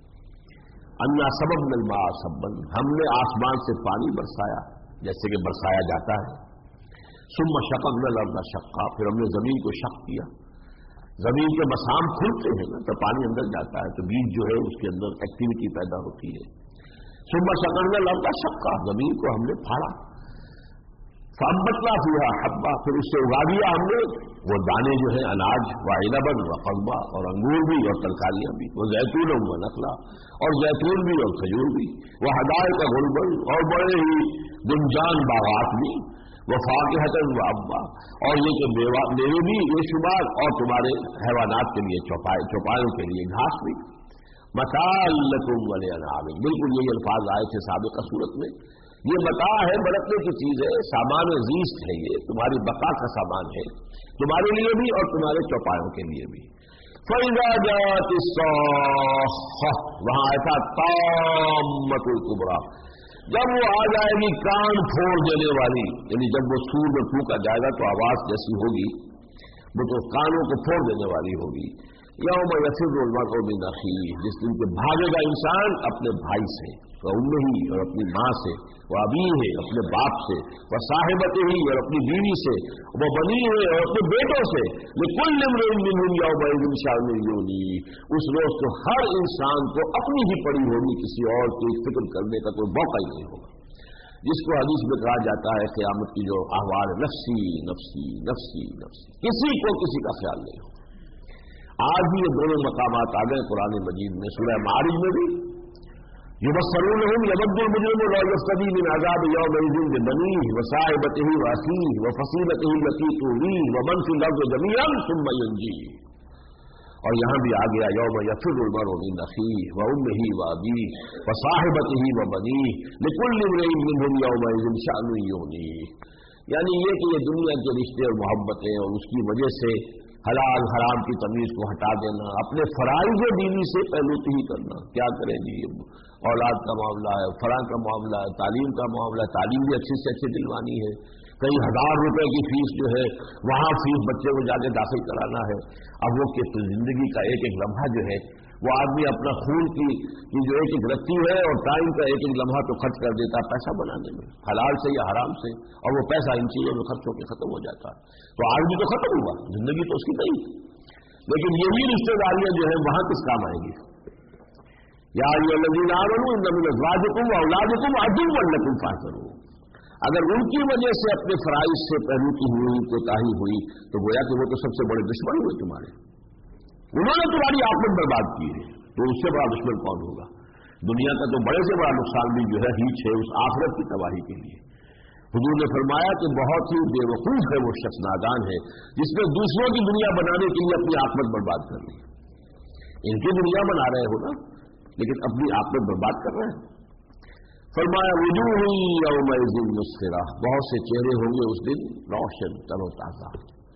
اَنَّا صَبَبْنَا الْمَاءَ صَبًّا، ہم نے آسمان سے پانی برسایا جیسے کہ برسایا جاتا ہے. ثُمَّ شَقَقْنَا الْأَرْضَ شَقًّا، پھر ہم نے زمین کو شق کیا. زمین کے مسام کھلتے ہیں نا تو پانی اندر جاتا ہے، تو بیج جو ہے اس کے اندر ایکٹیویٹی پیدا ہوتی ہے. ثُمَّ شَقَقْنَا الْأَرْضَ شَقًّا، زمین کو ہم نے پھاڑا. فَأَنبَتْنَا فِيهَا حَبًّا، پھر اس سے اگا دیا ہم نے وہ دانے جو ہیں اناج، وَعِنَبًا وَقَضْبًا، اور انگور بھی اور ترکاریاں بھی، وَزَيْتُونًا وَنَخْلًا، اور زیتون بھی اور کھجور بھی، وَحَدَائِقَ غُلْبًا، اور بڑے ہی گنجان باغات بھی، وَفَاكِهَةً وَأَبًّا، اور یہ کہ میوے بھی بے شمار، اور تمہارے حیوانات کے لیے چوپایوں کے لیے گھاس بھی. مَتَاعًا لَكُمْ وَلِأَنْعَامِكُمْ، بالکل یہی الفاظ آئے تھے سابقہ صورت میں. یہ متاع ہے، برتنے کی چیز ہے، سامان زیست ہے، یہ تمہاری بقا کا سامان ہے، تمہارے لیے بھی اور تمہارے چوپایوں کے لیے بھی. فَإِذَا جَاءَتِ الصَّاخَّةُ، وہاں آیا تھا طامۃ الکبریٰ، جب وہ آ جائے گی کان پھوڑ دینے والی، یعنی جب وہ سور میں پھونکا جائے گا تو آواز جیسی ہوگی وہ تو کانوں کو پھوڑ دینے والی ہوگی. یوم یفر المرء من اخیہ، جس دن کے بھاگے گا انسان اپنے بھائی سے، وامہ، اور اپنی ماں سے، وابیہ، اپنے باپ سے، وصاحبتہ، اور اپنی بیوی سے، وبنیہ، اور اپنے بیٹوں سے. لکل امرئ منہم یومئذ شأن یغنیہ، اس روز تو ہر انسان کو اپنی ہی پڑی ہوگی، کسی اور کی فکر کرنے کا کوئی موقع ہی نہیں ہوگا. جس کو حدیث میں کہا جاتا ہے قیامت کی جو احوال، نفسی نفسی نفسی نفسی، کسی کو کسی کا خیال نہیں ہوگا. آج بھی یہ دونوں مقامات آ گئے قرآن مجید میں. سورہ معارج میں بھی یبصرونہم یود المجرم لا یفتدی من عذاب یومئذ ببنیہ وصاحبتہ واخیہ وفصیلتہ التی تؤویہ ومن فی الارض جمیعا ثم ینجیہ. اور یہاں بھی آ گیا یوم یفر المرء من اخیہ وامہ وابیہ وصاحبتہ وبنیہ لکل امرئ منہم یومئذ شأن یغنیہ. یعنی یہ کہ یہ دنیا کے رشتے اور محبتیں اور اس کی وجہ سے حلال حرام کی تمیز کو ہٹا دینا، اپنے فرائض دینی سے پہلوتی ہی کرنا. کیا کریں جی، اولاد کا معاملہ ہے، فلاں کا معاملہ ہے، تعلیم کا معاملہ ہے، تعلیم بھی اچھی سے اچھی دلوانی ہے، کئی ہزار روپے کی فیس جو ہے وہاں فیس بچے کو جا کے داخل کرانا ہے. اب وہ کہ زندگی کا ایک ایک لمحہ جو ہے وہ آدمی اپنا خون کی جو ایک ایک رتی ہے اور ٹائم کا ایک ایک لمحہ تو خرچ کر دیتا پیسہ بنانے میں، حلال سے یا حرام سے، اور وہ پیسہ ان چیزوں میں خرچ ہو کے ختم ہو جاتا ہے. تو آدمی تو ختم ہوا، زندگی تو اس کی نہیں. لیکن یہی رشتے داریاں جو ہیں وہاں کس کام آئیں گی؟ یا ایھا الذین آمنوا ان من ازواجکم واولادکم عدوا لکم فاحذروہ. اگر ان کی وجہ سے اپنے فرائض سے پہلوتی ہوئی کوتاہی ہوئی تو گویا کہ وہ تو سب سے بڑے دشمن ہوئے تمہارے. انہوں نے تمہاری آخرت برباد کی ہے، تو اس سے بڑا دشمن کون ہوگا؟ دنیا کا تو بڑے سے بڑا نقصان بھی جو ہے ہیچ ہے اس آخرت کی تباہی کے لیے. حضور نے فرمایا کہ بہت ہی بے وقوف ہے وہ شخص، نادان ہے، جس نے دوسروں کی دنیا بنانے کے لیے اپنی آخرت برباد کر لی. ان کی دنیا بنا رہے ہو نا، لیکن اپنی آخرت برباد کر رہے ہیں. فرمایا وجوہ یومئذ مسفرہ، بہت سے چہرے ہوں گے اس دن روشن تر و تازہ،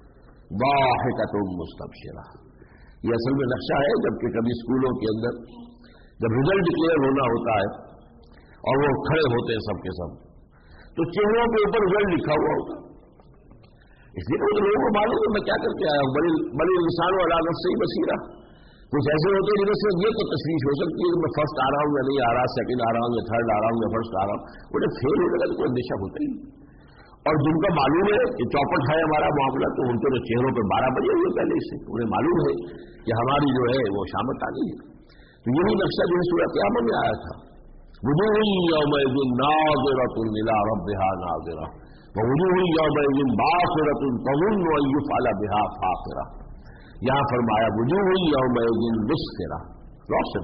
ضاحکۃ مستبشرہ. یہ اصل میں نقشہ ہے جبکہ کبھی اسکولوں کے اندر جب رزلٹ ڈکلیئر ہونا ہوتا ہے اور وہ کھڑے ہوتے ہیں سب کے سب، تو چہروں کے اوپر رزلٹ لکھا ہوا ہوتا ہے. اس لیے کہ لوگوں کو معلوم ہے میں کیا کر کے آیا ہوں. بڑی انسان والا نفس ہی بصیرہ. کچھ ایسے ہوتے ہیں جن سے یہ تو تشویش ہو سکتی ہے کہ میں فرسٹ آ رہا ہوں یا نہیں آ رہا، سیکنڈ آ رہا ہوں یا تھرڈ آ رہا ہوں یا فرسٹ آ رہا ہوں. انہیں فیل ہونے کا تو کوئی اندیشہ ہوتا ہی. اور جن کا معلوم ہے کہ چوپٹ ہے ہمارا معاملہ، تو ان کے چہروں پہ 12 بجے ہوئے پہلے سے انہیں معلوم ہے کہ ہماری جو ہے وہ شامت آ گئی ہے. تو یہی نقشہ جو ہے سورہ قیامت میں آیا تھا. وجوہ یومئذ ناظرۃ الی ربھا ناظرہ ووجوہ یومئذ باسرۃ تظن ان یفعل بها فاقرہ. یہاں فرمایا وجوہ یومئذ مسفرہ، روشن،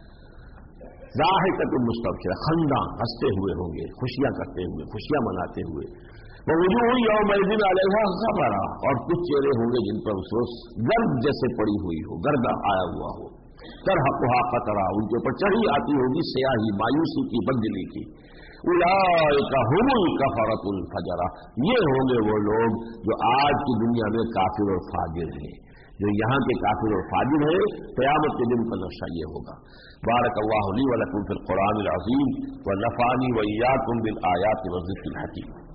ضاحکۃ مستبشرہ، خنداں، ہنستے ہوئے ہوں گے، خوشیاں کرتے ہوئے، خوشیاں مناتے ہوئے. وجوہ یومئذ علیہا غبرہ، اور کچھ چہرے ہوں گے جن پر افسوس گرد جیسے پڑی ہوئی ہو، گردہ آیا ہوا ہو. ترہقھا قترہ، ان کے اوپر چڑھی آتی ہوگی سیاہی، مایوسی کی، بددلی کی. اولئک ھم الکفرۃ الفجرہ، یہ ہوں گے وہ لوگ جو آج کی دنیا میں کافر اور فاجر ہیں، جو یہاں کے کافر اور فاجر ہیں. قیامت کے دن کا نقشہ یہ ہوگا. بارک اللہ لی ولکم فی القرآن العظیم ونفعنی وإیاکم بالآیات والذکر الحکیم.